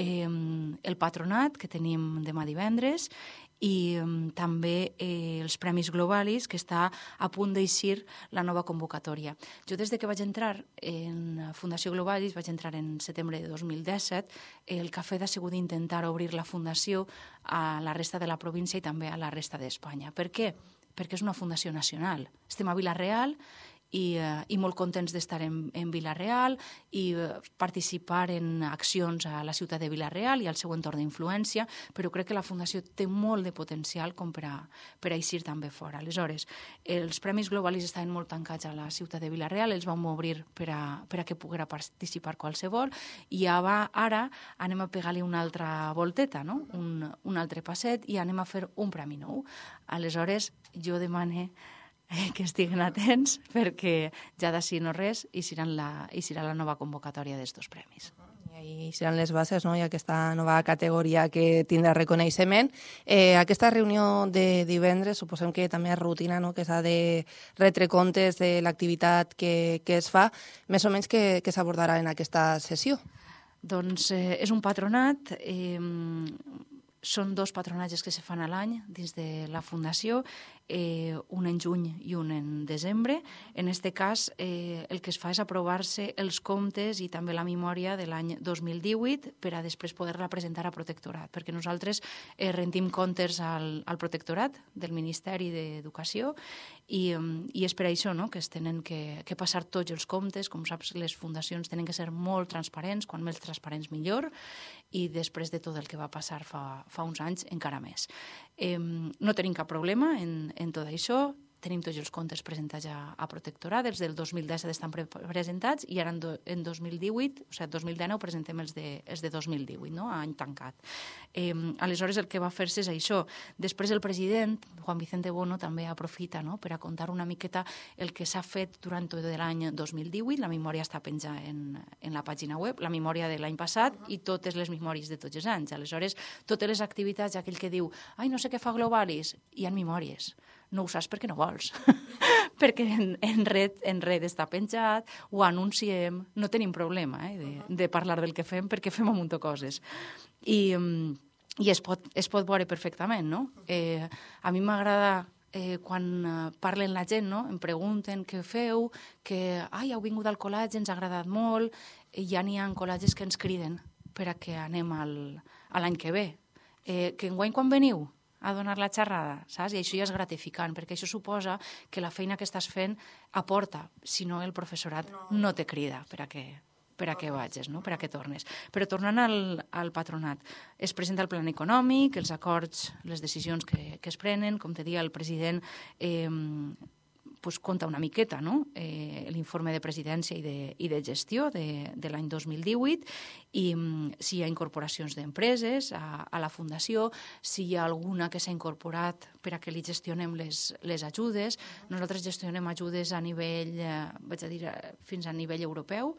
el patronat, que tenim demà divendres, i també els Premis Globalis, que està a punt d'eixir la nova convocatòria. Jo des de que vaig entrar en Fundació Globalis, vaig entrar en setembre de 2017, el que ha fet ha sigut intentar obrir la fundació a la resta de la província i també a la resta d'Espanya. Per què? Perquè és una fundació nacional. Estem a Vila-real i molt contents d'estar en Vila-real i participar en accions a la ciutat de Vila-real i al seu entorn d'influència, però crec que la Fundació té molt de potencial com per a eixir també fora. Aleshores, els Premis Globalis estaven molt tancats a la ciutat de Vila-real, els vam obrir per a que poguera participar qualsevol, i ara anem a pegar-li una altra volteta, no? un altre passet, i anem a fer un premi nou. Aleshores, jo demane que estiguen atents perquè ja d'ací no res i serà la nova convocatòria d'estos premis. I ahí seran les bases, no? I aquesta nova categoria que tindrà reconeixement. Aquesta reunió de divendres suposem que també és rutina, no? Que s'ha de retre comptes de l'activitat que es fa, més o menys que s'abordarà en aquesta sessió. Doncs és un patronat, són 2 patronatges que se fan a l'any dins de la Fundació, un en juny i un en desembre. En aquest cas, el que es fa és aprovar-se els comptes i també la memòria de l'any 2018 per a després poder-la presentar a Protectorat, perquè nosaltres rendim comptes al Protectorat del Ministeri d'Educació i és per això, no?, que es tenen que passar tots els comptes. Com saps, les fundacions tenen que ser molt transparents, quan més transparents millor, i després de tot el que va passar fa uns anys encara més. No tenim cap problema en tot això. Tenim tots els comptes presentats a Protectorat, els del 2017 estan presentats i ara en 2018, o sigui, 2019 presentem els de 2018, no?, any tancat. Aleshores, el que va fer-se és això. Després el president, Juan Vicente Bono, també aprofita, no?, per a contar una miqueta el que s'ha fet durant tot l'any 2018. La memòria està penjada en la pàgina web, la memòria de l'any passat i totes les memòries de tots els anys. Aleshores, totes les activitats, aquell que diu «Ai, no sé què fa Globalis», hi ha memòries. No ho saps perquè no vols, perquè en red està penjat, ho anunciem, no tenim problema de parlar del que fem perquè fem un munt de coses. I es pot veure perfectament, no? A mi m'agrada quan parlen la gent, no? Em pregunten què feu, que heu vingut al col·legi, ens ha agradat molt, i ja n'hi ha col·legis que ens criden per a que anem a l'any que ve. Que enguany quan veniu a donar la xerrada, saps? I això ja és gratificant, perquè això suposa que la feina que estàs fent aporta, si no el professorat no te crida per a que vagis, no?, per a que tornes. Però tornant al patronat, es presenta el plan econòmic, els acords, les decisions que es prenen, com te deia, el president conta una miqueta, no?, l'informe de presidència i de gestió de l'any 2018, i si hi ha incorporacions d'empreses a la Fundació, si hi ha alguna que s'ha incorporat per a que li gestionem les ajudes. Nosaltres gestionem ajudes a nivell, vaig a dir, fins a nivell europeu,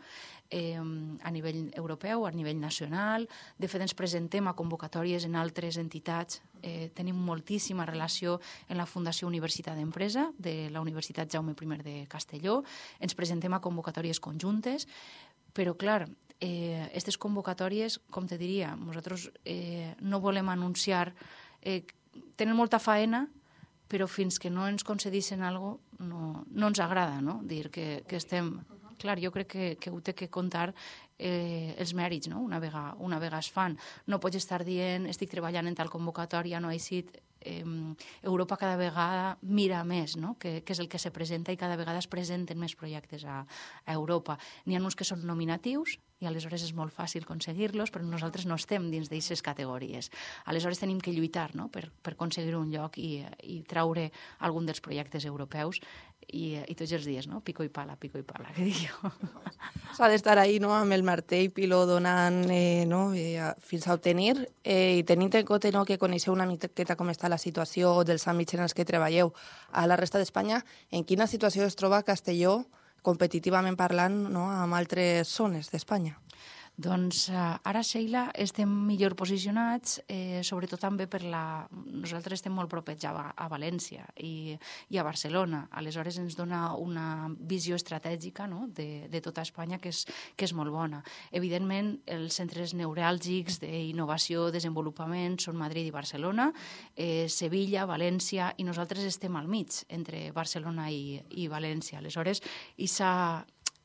a nivell nacional. De fet, ens presentem a convocatòries en altres entitats. Tenim moltíssima relació en la Fundació Universitat d'Empresa de la Universitat Jaume I de Castelló. Ens presentem a convocatòries conjuntes, però, clar, aquestes convocatòries, com te diria, nosaltres no volem anunciar, tenen molta faena, però fins que no ens concedissin alguna cosa no ens agrada, no?, dir que estem... Clar, jo crec que ho té que contar els mèrits, no?, una vegada es fan. No pots estar dient estic treballant en tal convocatòria, no ha eixit. Europa cada vegada mira més, no?, què és el que se presenta, i cada vegada es presenten més projectes a Europa. N'hi ha uns que són nominatius i aleshores és molt fàcil aconseguir-los, però nosaltres no estem dins d'aquestes categories. Aleshores tenim que lluitar, no?, per aconseguir un lloc i traure algun dels projectes europeus, i tots els dies, no?, pico i pala, que dic jo. S'ha d'estar ahí, no?, amb el martell piló donant fins a obtenir, i tenint en compte, no?, que coneixeu una miqueta com està la situació dels àmbits en els que treballeu a la resta d'Espanya, en quina situació es troba Castelló, competitivament parlant, no?, amb altres zones d'Espanya? Doncs ara, Sheila, estem millor posicionats, sobretot també nosaltres estem molt propets a València i a Barcelona. Aleshores ens dona una visió estratègica, no?, de tota Espanya que és molt bona. Evidentment, els centres neuràlgics d'innovació, desenvolupament són Madrid i Barcelona, Sevilla, València, i nosaltres estem al mig, entre Barcelona i València. Aleshores,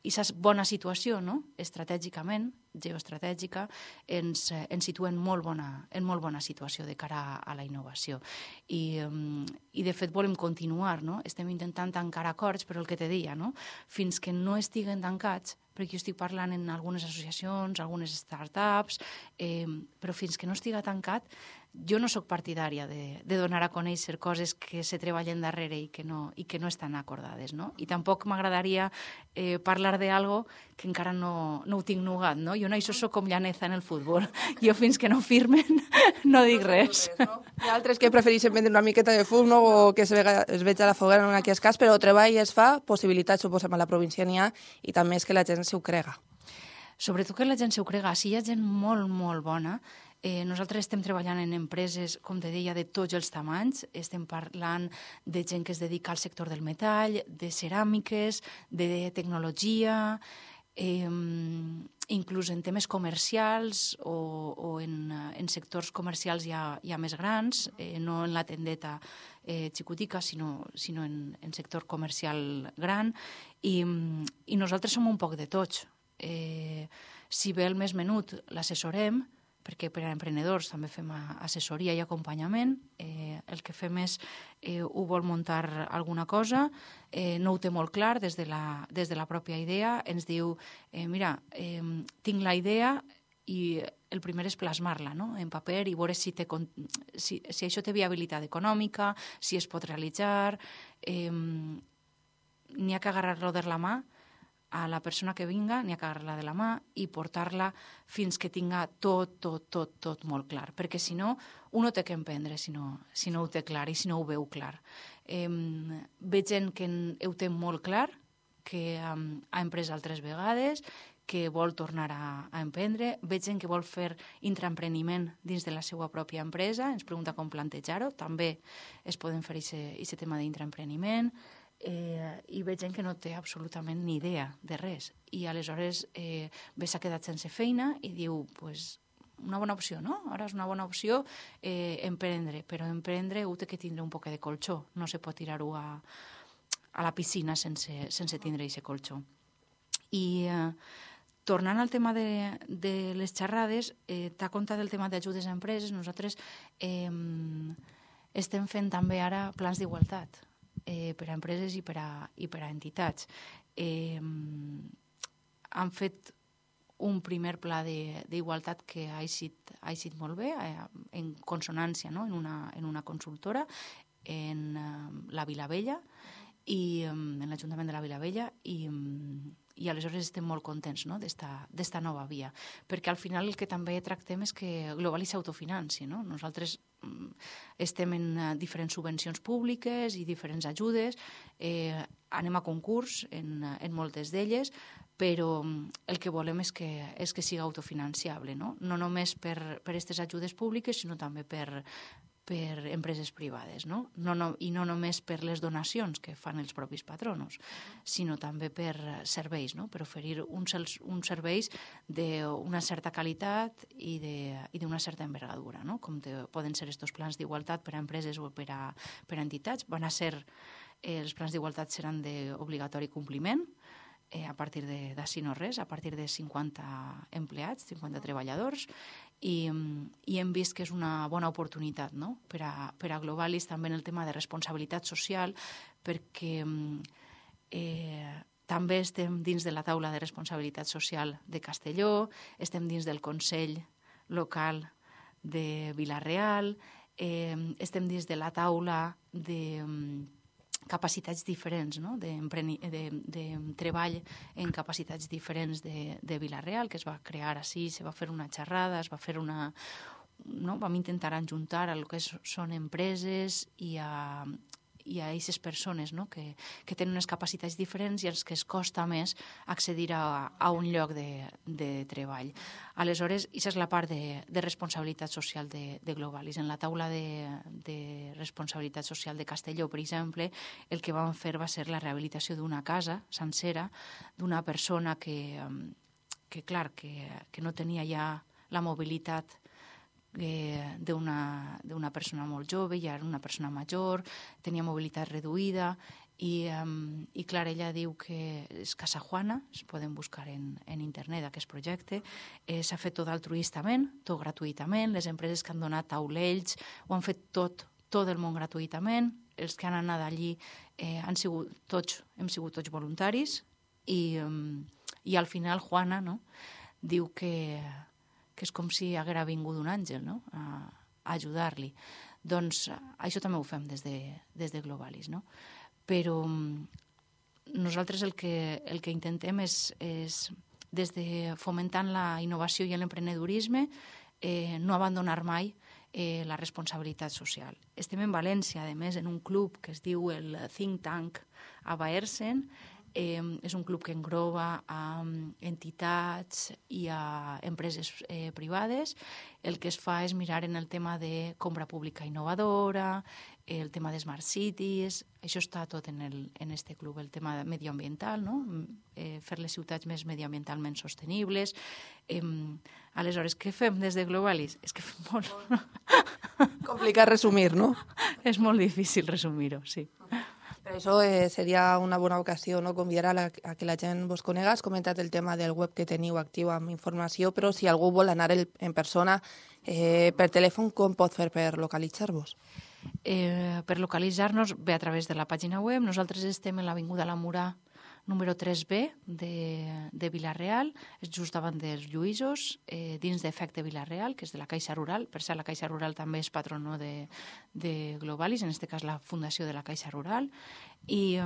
aquesta bona situació, no? Estratègicament, geoestratègica, ens situa en molt bona situació de cara a la innovació. I de fet volem continuar, no? Estem intentant tancar acords, però el que te deia, no? Fins que no estiguen tancats, perquè jo estic parlant en algunes associacions, algunes startups, però fins que no estiga tancat, jo no sóc partidària de donar a conèixer coses que se treballen darrere i que no estan acordades, no? I tampoc m'agradaria parlar d'algo que encara no ho tinc nugat, no? Jo no sóc com Llaneza en el futbol. Jo fins que no firmen no dic res. Hi ha altres que prefereixen vendre una miqueta de fum, no? O que es veig a la foguera en aquest cas, però treball es fa, possibilitats, suposem, a la província n'hi ha, i també és que la gent s'ho crega. Sobretot que la gent s'ho crega. Si hi ha gent molt, molt bona, nosaltres estem treballant en empreses, com te deia, de tots els tamanys. Estem parlant de gent que es dedica al sector del metall, de ceràmiques, de tecnologia, inclús en temes comercials o en sectors comercials ja més grans, no en la tendeta xicotica, sinó en sector comercial gran. I nosaltres som un poc de tots. Si bé el més menut l'assessorem, perquè per a emprenedors també fem assessoria i acompanyament. El que fem és, ho vol muntar alguna cosa, no ho té molt clar des de la pròpia idea, ens diu, mira, tinc la idea i el primer és plasmar-la, no?, en paper i veure si això té viabilitat econòmica, si es pot realitzar. N'hi ha que agarrar-lo de la mà a la persona que vinga, n'hi ha que agarrar-la de la mà i portar-la fins que tinga tot molt clar. Perquè si no, un no té que emprendre si no ho té clar i si no ho veu clar. Veig gent que ho té molt clar, que ha emprès altres vegades, que vol tornar a emprendre. Veig gent que vol fer intraempreniment dins de la seva pròpia empresa, ens pregunta com plantejar-ho. També es poden fer aquest tema d'intraempreniment. I veig gent que no té absolutament ni idea de res i aleshores bé s'ha quedat sense feina i diu, pues, una bona opció, no? Ara és una bona opció emprendre, però emprendre ho té que tindre un poc de colxó, no se pot tirar-ho a la piscina sense tindre aquest colxó. I tornant al tema de les xerrades, t'ha contat del tema d'ajudes a empreses, nosaltres estem fent també ara plans d'igualtat per a empreses i per a entitats. Han fet un primer pla d'igualtat que ha eixit molt bé, en consonància, no?, en una consultora, en la Vilavella, en l'Ajuntament de la Vilavella, i aleshores estem molt contents, no?, d'esta nova via, perquè al final el que també tractem és que Globalis s'autofinanci, no? Nosaltres estem en diferents subvencions públiques i diferents ajudes, anem a concurs en moltes d'elles, però el que volem és que sigui autofinanciable, no? No només per aquestes ajudes públiques, sinó també per empreses privades, no? I no només per les donacions que fan els propis patronos, sinó també per serveis, no?, per oferir uns serveis d'una certa qualitat i d'una certa envergadura, no?, com poden ser estos plans d'igualtat per a empreses o per a entitats. Els plans d'igualtat seran d'obligatori compliment, a partir d'ací no res, a partir de 50 empleats, 50 treballadors, i hem vist que és una bona oportunitat, no?, per a Globalis també en el tema de responsabilitat social, perquè també estem dins de la taula de responsabilitat social de Castelló, estem dins del Consell Local de Vila-real, estem dins de la taula de capacitats diferents, no?, de treball en capacitats diferents de Vila-real, que es va crear així, se va fer una xerrada, vam intentar ajuntar el que són empreses i a aquestes persones, no?, que tenen unes capacitats diferents i els que es costa més accedir a un lloc de treball. Aleshores, aquesta és la part de responsabilitat social de Globalis. En la taula de responsabilitat social de Castelló, per exemple, el que vam fer va ser la rehabilitació d'una casa sencera d'una persona que no tenia ja la mobilitat d'una persona molt jove, ja era una persona major, tenia mobilitat reduïda, I clar, ella diu que és Casa Juana, es poden buscar en internet aquest projecte, s'ha fet tot altruistament, tot gratuïtament, les empreses que han donat taulells ho han fet tot el món gratuïtament, els que han anat allí hem sigut tots voluntaris i al final Juana, no, diu que és com si haguera vingut un àngel, no, a ajudar-li. Doncs això també ho fem des de Globalis, no? Però nosaltres el que intentem és des de fomentant la innovació i l'emprenedorisme, no abandonar mai la responsabilitat social. Estem en València, a més, en un club que es diu el Think Tank a Baersen. És un club que engloba a entitats i a empreses privades. El que es fa és mirar en el tema de compra pública innovadora, el tema de Smart Cities, això està tot en este club, el tema medioambiental, no? Fer les ciutats més medioambientalment sostenibles. Aleshores, què fem des de Globalis? És que fem molt... Complicat resumir, no? És molt difícil resumir-ho, sí. Per això seria una bona ocasió, no, convidar a que la gent vos conega. Has comentat el tema del web que teniu actiu amb informació, però si algú vol anar en persona per telèfon, com pot fer per localitzar-vos? Per localitzar-nos ve a través de la pàgina web. Nosaltres estem en l'Avinguda La Murà, número 3B de Vila-real, és just davant dels Lluïsos, dins d'Efecte Vila-real, que és de la Caixa Rural. Per cert, la Caixa Rural també és patrono de Globalis, en aquest cas la Fundació de la Caixa Rural, i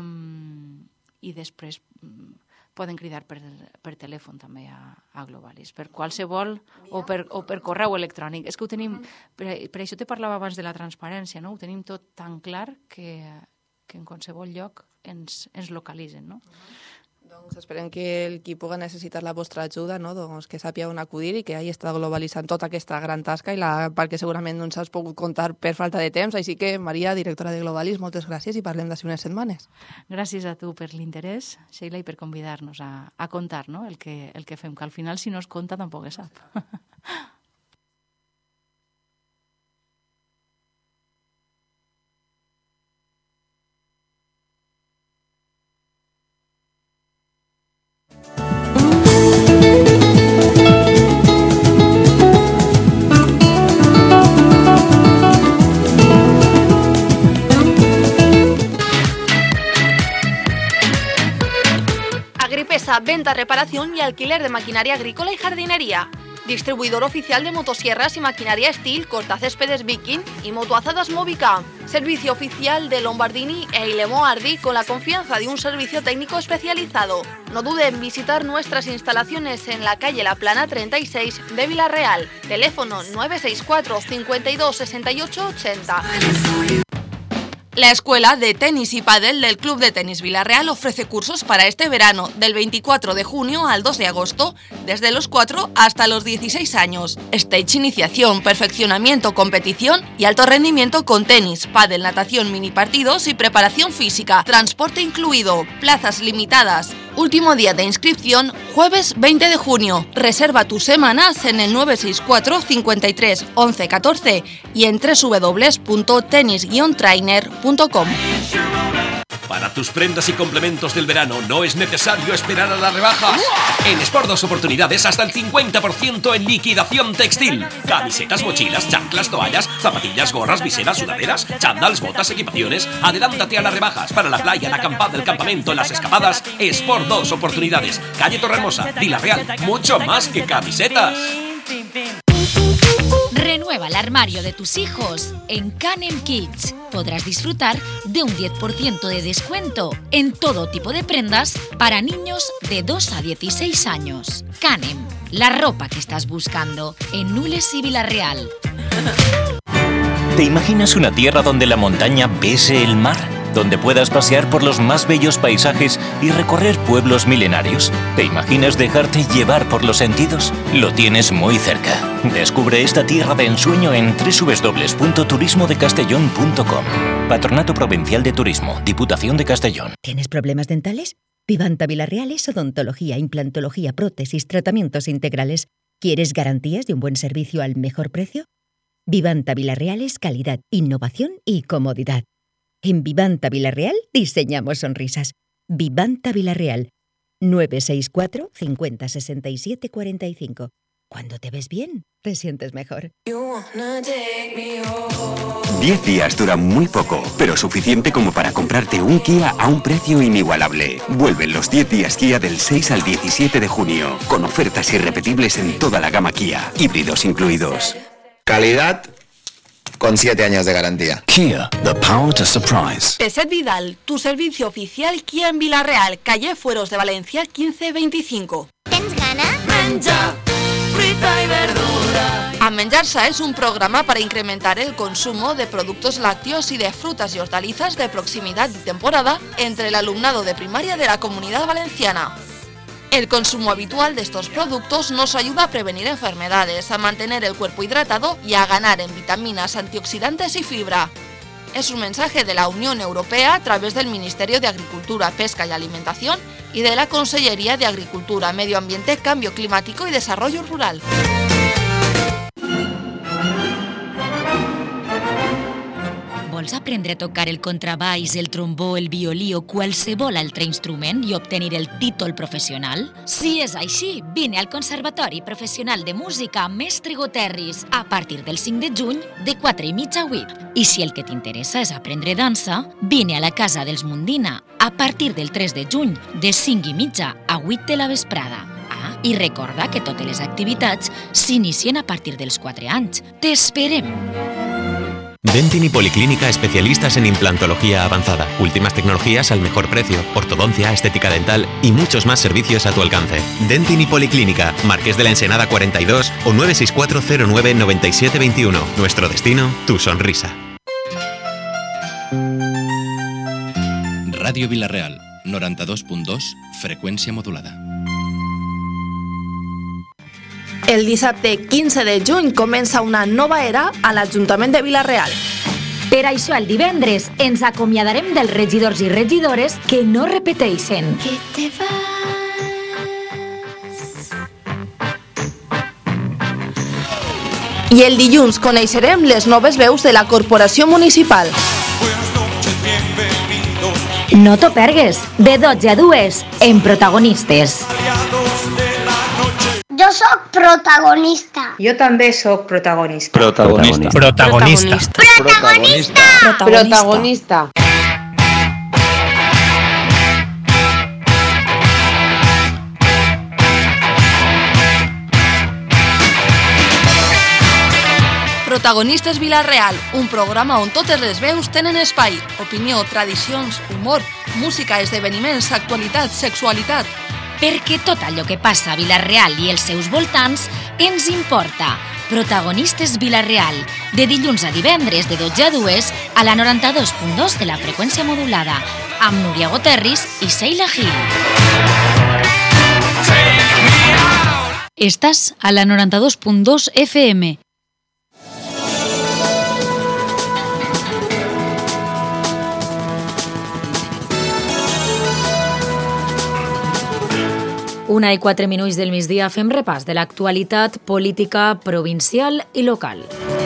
després poden cridar per telèfon també a Globalis, per qualsevol, o per correu electrònic. És que ho tenim, per això te parlava abans de la transparència, no? Ho tenim tot tan clar que en qualsevol lloc ens localitzen, no? Doncs esperem que qui pugui necessitar la vostra ajuda, no, doncs que sàpiga on acudir i que hagi estat globalitzant tota aquesta gran tasca i la part que segurament no ens has pogut contar per falta de temps. Així que, Maria, directora de Globalis, moltes gràcies i parlem d'ací unes setmanes. Gràcies a tu per l'interès, Sheila, i per convidar-nos a contar, no, el que fem, que al final si no es conta tampoc es sap. Agripesa, venta, reparación y alquiler de maquinaria agrícola y jardinería. Distribuidor oficial de motosierras y maquinaria Stihl, cortacéspedes Viking y motoazadas Movica. Servicio oficial de Lombardini e Ilemo Ardi con la confianza de un servicio técnico especializado. No dude en visitar nuestras instalaciones en la calle La Plana 36 de Vila-real. Teléfono 964 52 68 80. La Escuela de Tenis y Pádel del Club de Tenis Vila-real ofrece cursos para este verano, del 24 de junio al 2 de agosto, desde los 4 hasta los 16 años. Stage iniciación, perfeccionamiento, competición y alto rendimiento con tenis, pádel, natación, mini partidos y preparación física. Transporte incluido, plazas limitadas. Último día de inscripción, jueves 20 de junio. Reserva tus semanas en el 964 53 11 14 y en www.tenis-trainer.com. Para tus prendas y complementos del verano no es necesario esperar a las rebajas. En Sport 2 Oportunidades hasta el 50% en liquidación textil. Camisetas, mochilas, chanclas, toallas, zapatillas, gorras, viseras, sudaderas, chándals, botas, equipaciones. Adelántate a las rebajas para la playa, la acampada, el campamento, las escapadas. Sport 2 Oportunidades. Calle Torrehermosa, Vila-real. Mucho más que camisetas. Renueva el armario de tus hijos en Canem Kids. Podrás disfrutar de un 10% de descuento en todo tipo de prendas para niños de 2 a 16 años. Canem, la ropa que estás buscando en Nules y Vila-real. ¿Te imaginas una tierra donde la montaña bese el mar? ¿Donde puedas pasear por los más bellos paisajes y recorrer pueblos milenarios? ¿Te imaginas dejarte llevar por los sentidos? Lo tienes muy cerca. Descubre esta tierra de ensueño en www.turismodecastellón.com. Patronato Provincial de Turismo, Diputación de Castellón. ¿Tienes problemas dentales? Vivanta Vila-real es odontología, implantología, prótesis, tratamientos integrales. ¿Quieres garantías de un buen servicio al mejor precio? Vivanta Vila-real es calidad, innovación y comodidad. En Vivanta Villarreal diseñamos sonrisas. Vivanta Villarreal, 964 50 67 45. Cuando te ves bien, te sientes mejor. 10 días duran muy poco, pero suficiente como para comprarte un Kia a un precio inigualable. Vuelven los 10 días Kia del 6 al 17 de junio, con ofertas irrepetibles en toda la gama Kia, híbridos incluidos. Calidad con 7 años de garantía. Kia, the power to surprise. Peset Vidal, tu servicio oficial Kia en Vila-real, calle Fueros de Valencia 1525. ¿Tens gana? Menja, fruita y verdura. A Menjar-se es un programa para incrementar el consumo de productos lácteos y de frutas y hortalizas de proximidad y temporada entre el alumnado de primaria de la Comunidad Valenciana. El consumo habitual de estos productos nos ayuda a prevenir enfermedades, a mantener el cuerpo hidratado y a ganar en vitaminas, antioxidantes y fibra. Es un mensaje de la Unión Europea a través del Ministerio de Agricultura, Pesca y Alimentación y de la Conselleria de Agricultura, Medio Ambiente, Cambio Climático y Desarrollo Rural. Vols aprendre a tocar el contrabaix, el trombó, el violí o qualsevol altre instrument i obtenir el títol professional? Si és així, vine al Conservatori Professional de Música Mestre Goterris a partir del 5 de juny de 4:30 a 8. I si el que t'interessa és aprendre dansa, vine a la Casa dels Mundina a partir del 3 de juny de 5:30 a 8 de la vesprada. I recorda que totes les activitats s'inicien a partir dels 4 anys. T'esperem! Dentin y Policlínica, especialistas en implantología avanzada, últimas tecnologías al mejor precio, ortodoncia, estética dental y muchos más servicios a tu alcance. Dentin y Policlínica, Marqués de la Ensenada 42 o 96409 9721. Nuestro destino, tu sonrisa. Ràdio Vila-real, 92.2, freqüència modulada. El dissabte 15 de juny comença una nova era a l'Ajuntament de Vila-real. Per això el divendres ens acomiadarem dels regidors i regidores que no repeteixen. Que te vas. I el dilluns coneixerem les noves veus de la Corporació Municipal. No t'ho pergues, de 12 a 2, en Protagonistes. Jo sóc protagonista. Jo també sóc protagonista. Protagonista. Protagonista. Protagonista. Protagonista. Protagonistes Vila-real, un programa on totes les veus tenen espai. Opinió, tradicions, humor, música, esdeveniments, actualitat, sexualitat. Perquè tot allò que passa a Vila-real i els seus voltants ens importa. Protagonistes Vila-real, de dilluns a divendres de 12 a 2 a la 92.2 de la freqüència modulada, amb Núria Goterris i Sheila Gil. Estàs a la 92.2 FM. Una i 4 minuts del migdia fem repàs de l'actualitat política provincial i local.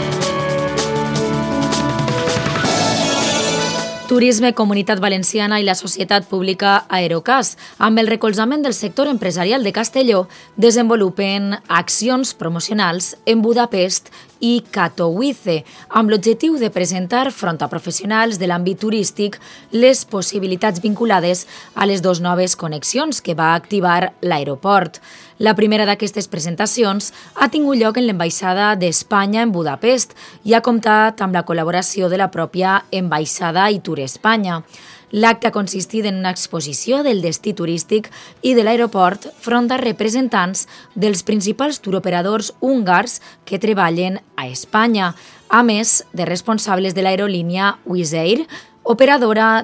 Turisme, Comunitat Valenciana i la societat pública Aerocas, amb el recolzament del sector empresarial de Castelló, desenvolupen accions promocionals en Budapest i Katowice, amb l'objectiu de presentar front a professionals de l'àmbit turístic les possibilitats vinculades a les 2 noves connexions que va activar l'aeroport. La primera d'aquestes presentacions ha tingut lloc en l'Ambaixada d'Espanya en Budapest i ha comptat amb la col·laboració de la pròpia Ambaixada i Tour Espanya. L'acte ha consistit en una exposició del destí turístic i de l'aeroport front a representants dels principals turoperadors húngars que treballen a Espanya, a més de responsables de l'aerolínia Wizz Air, operadora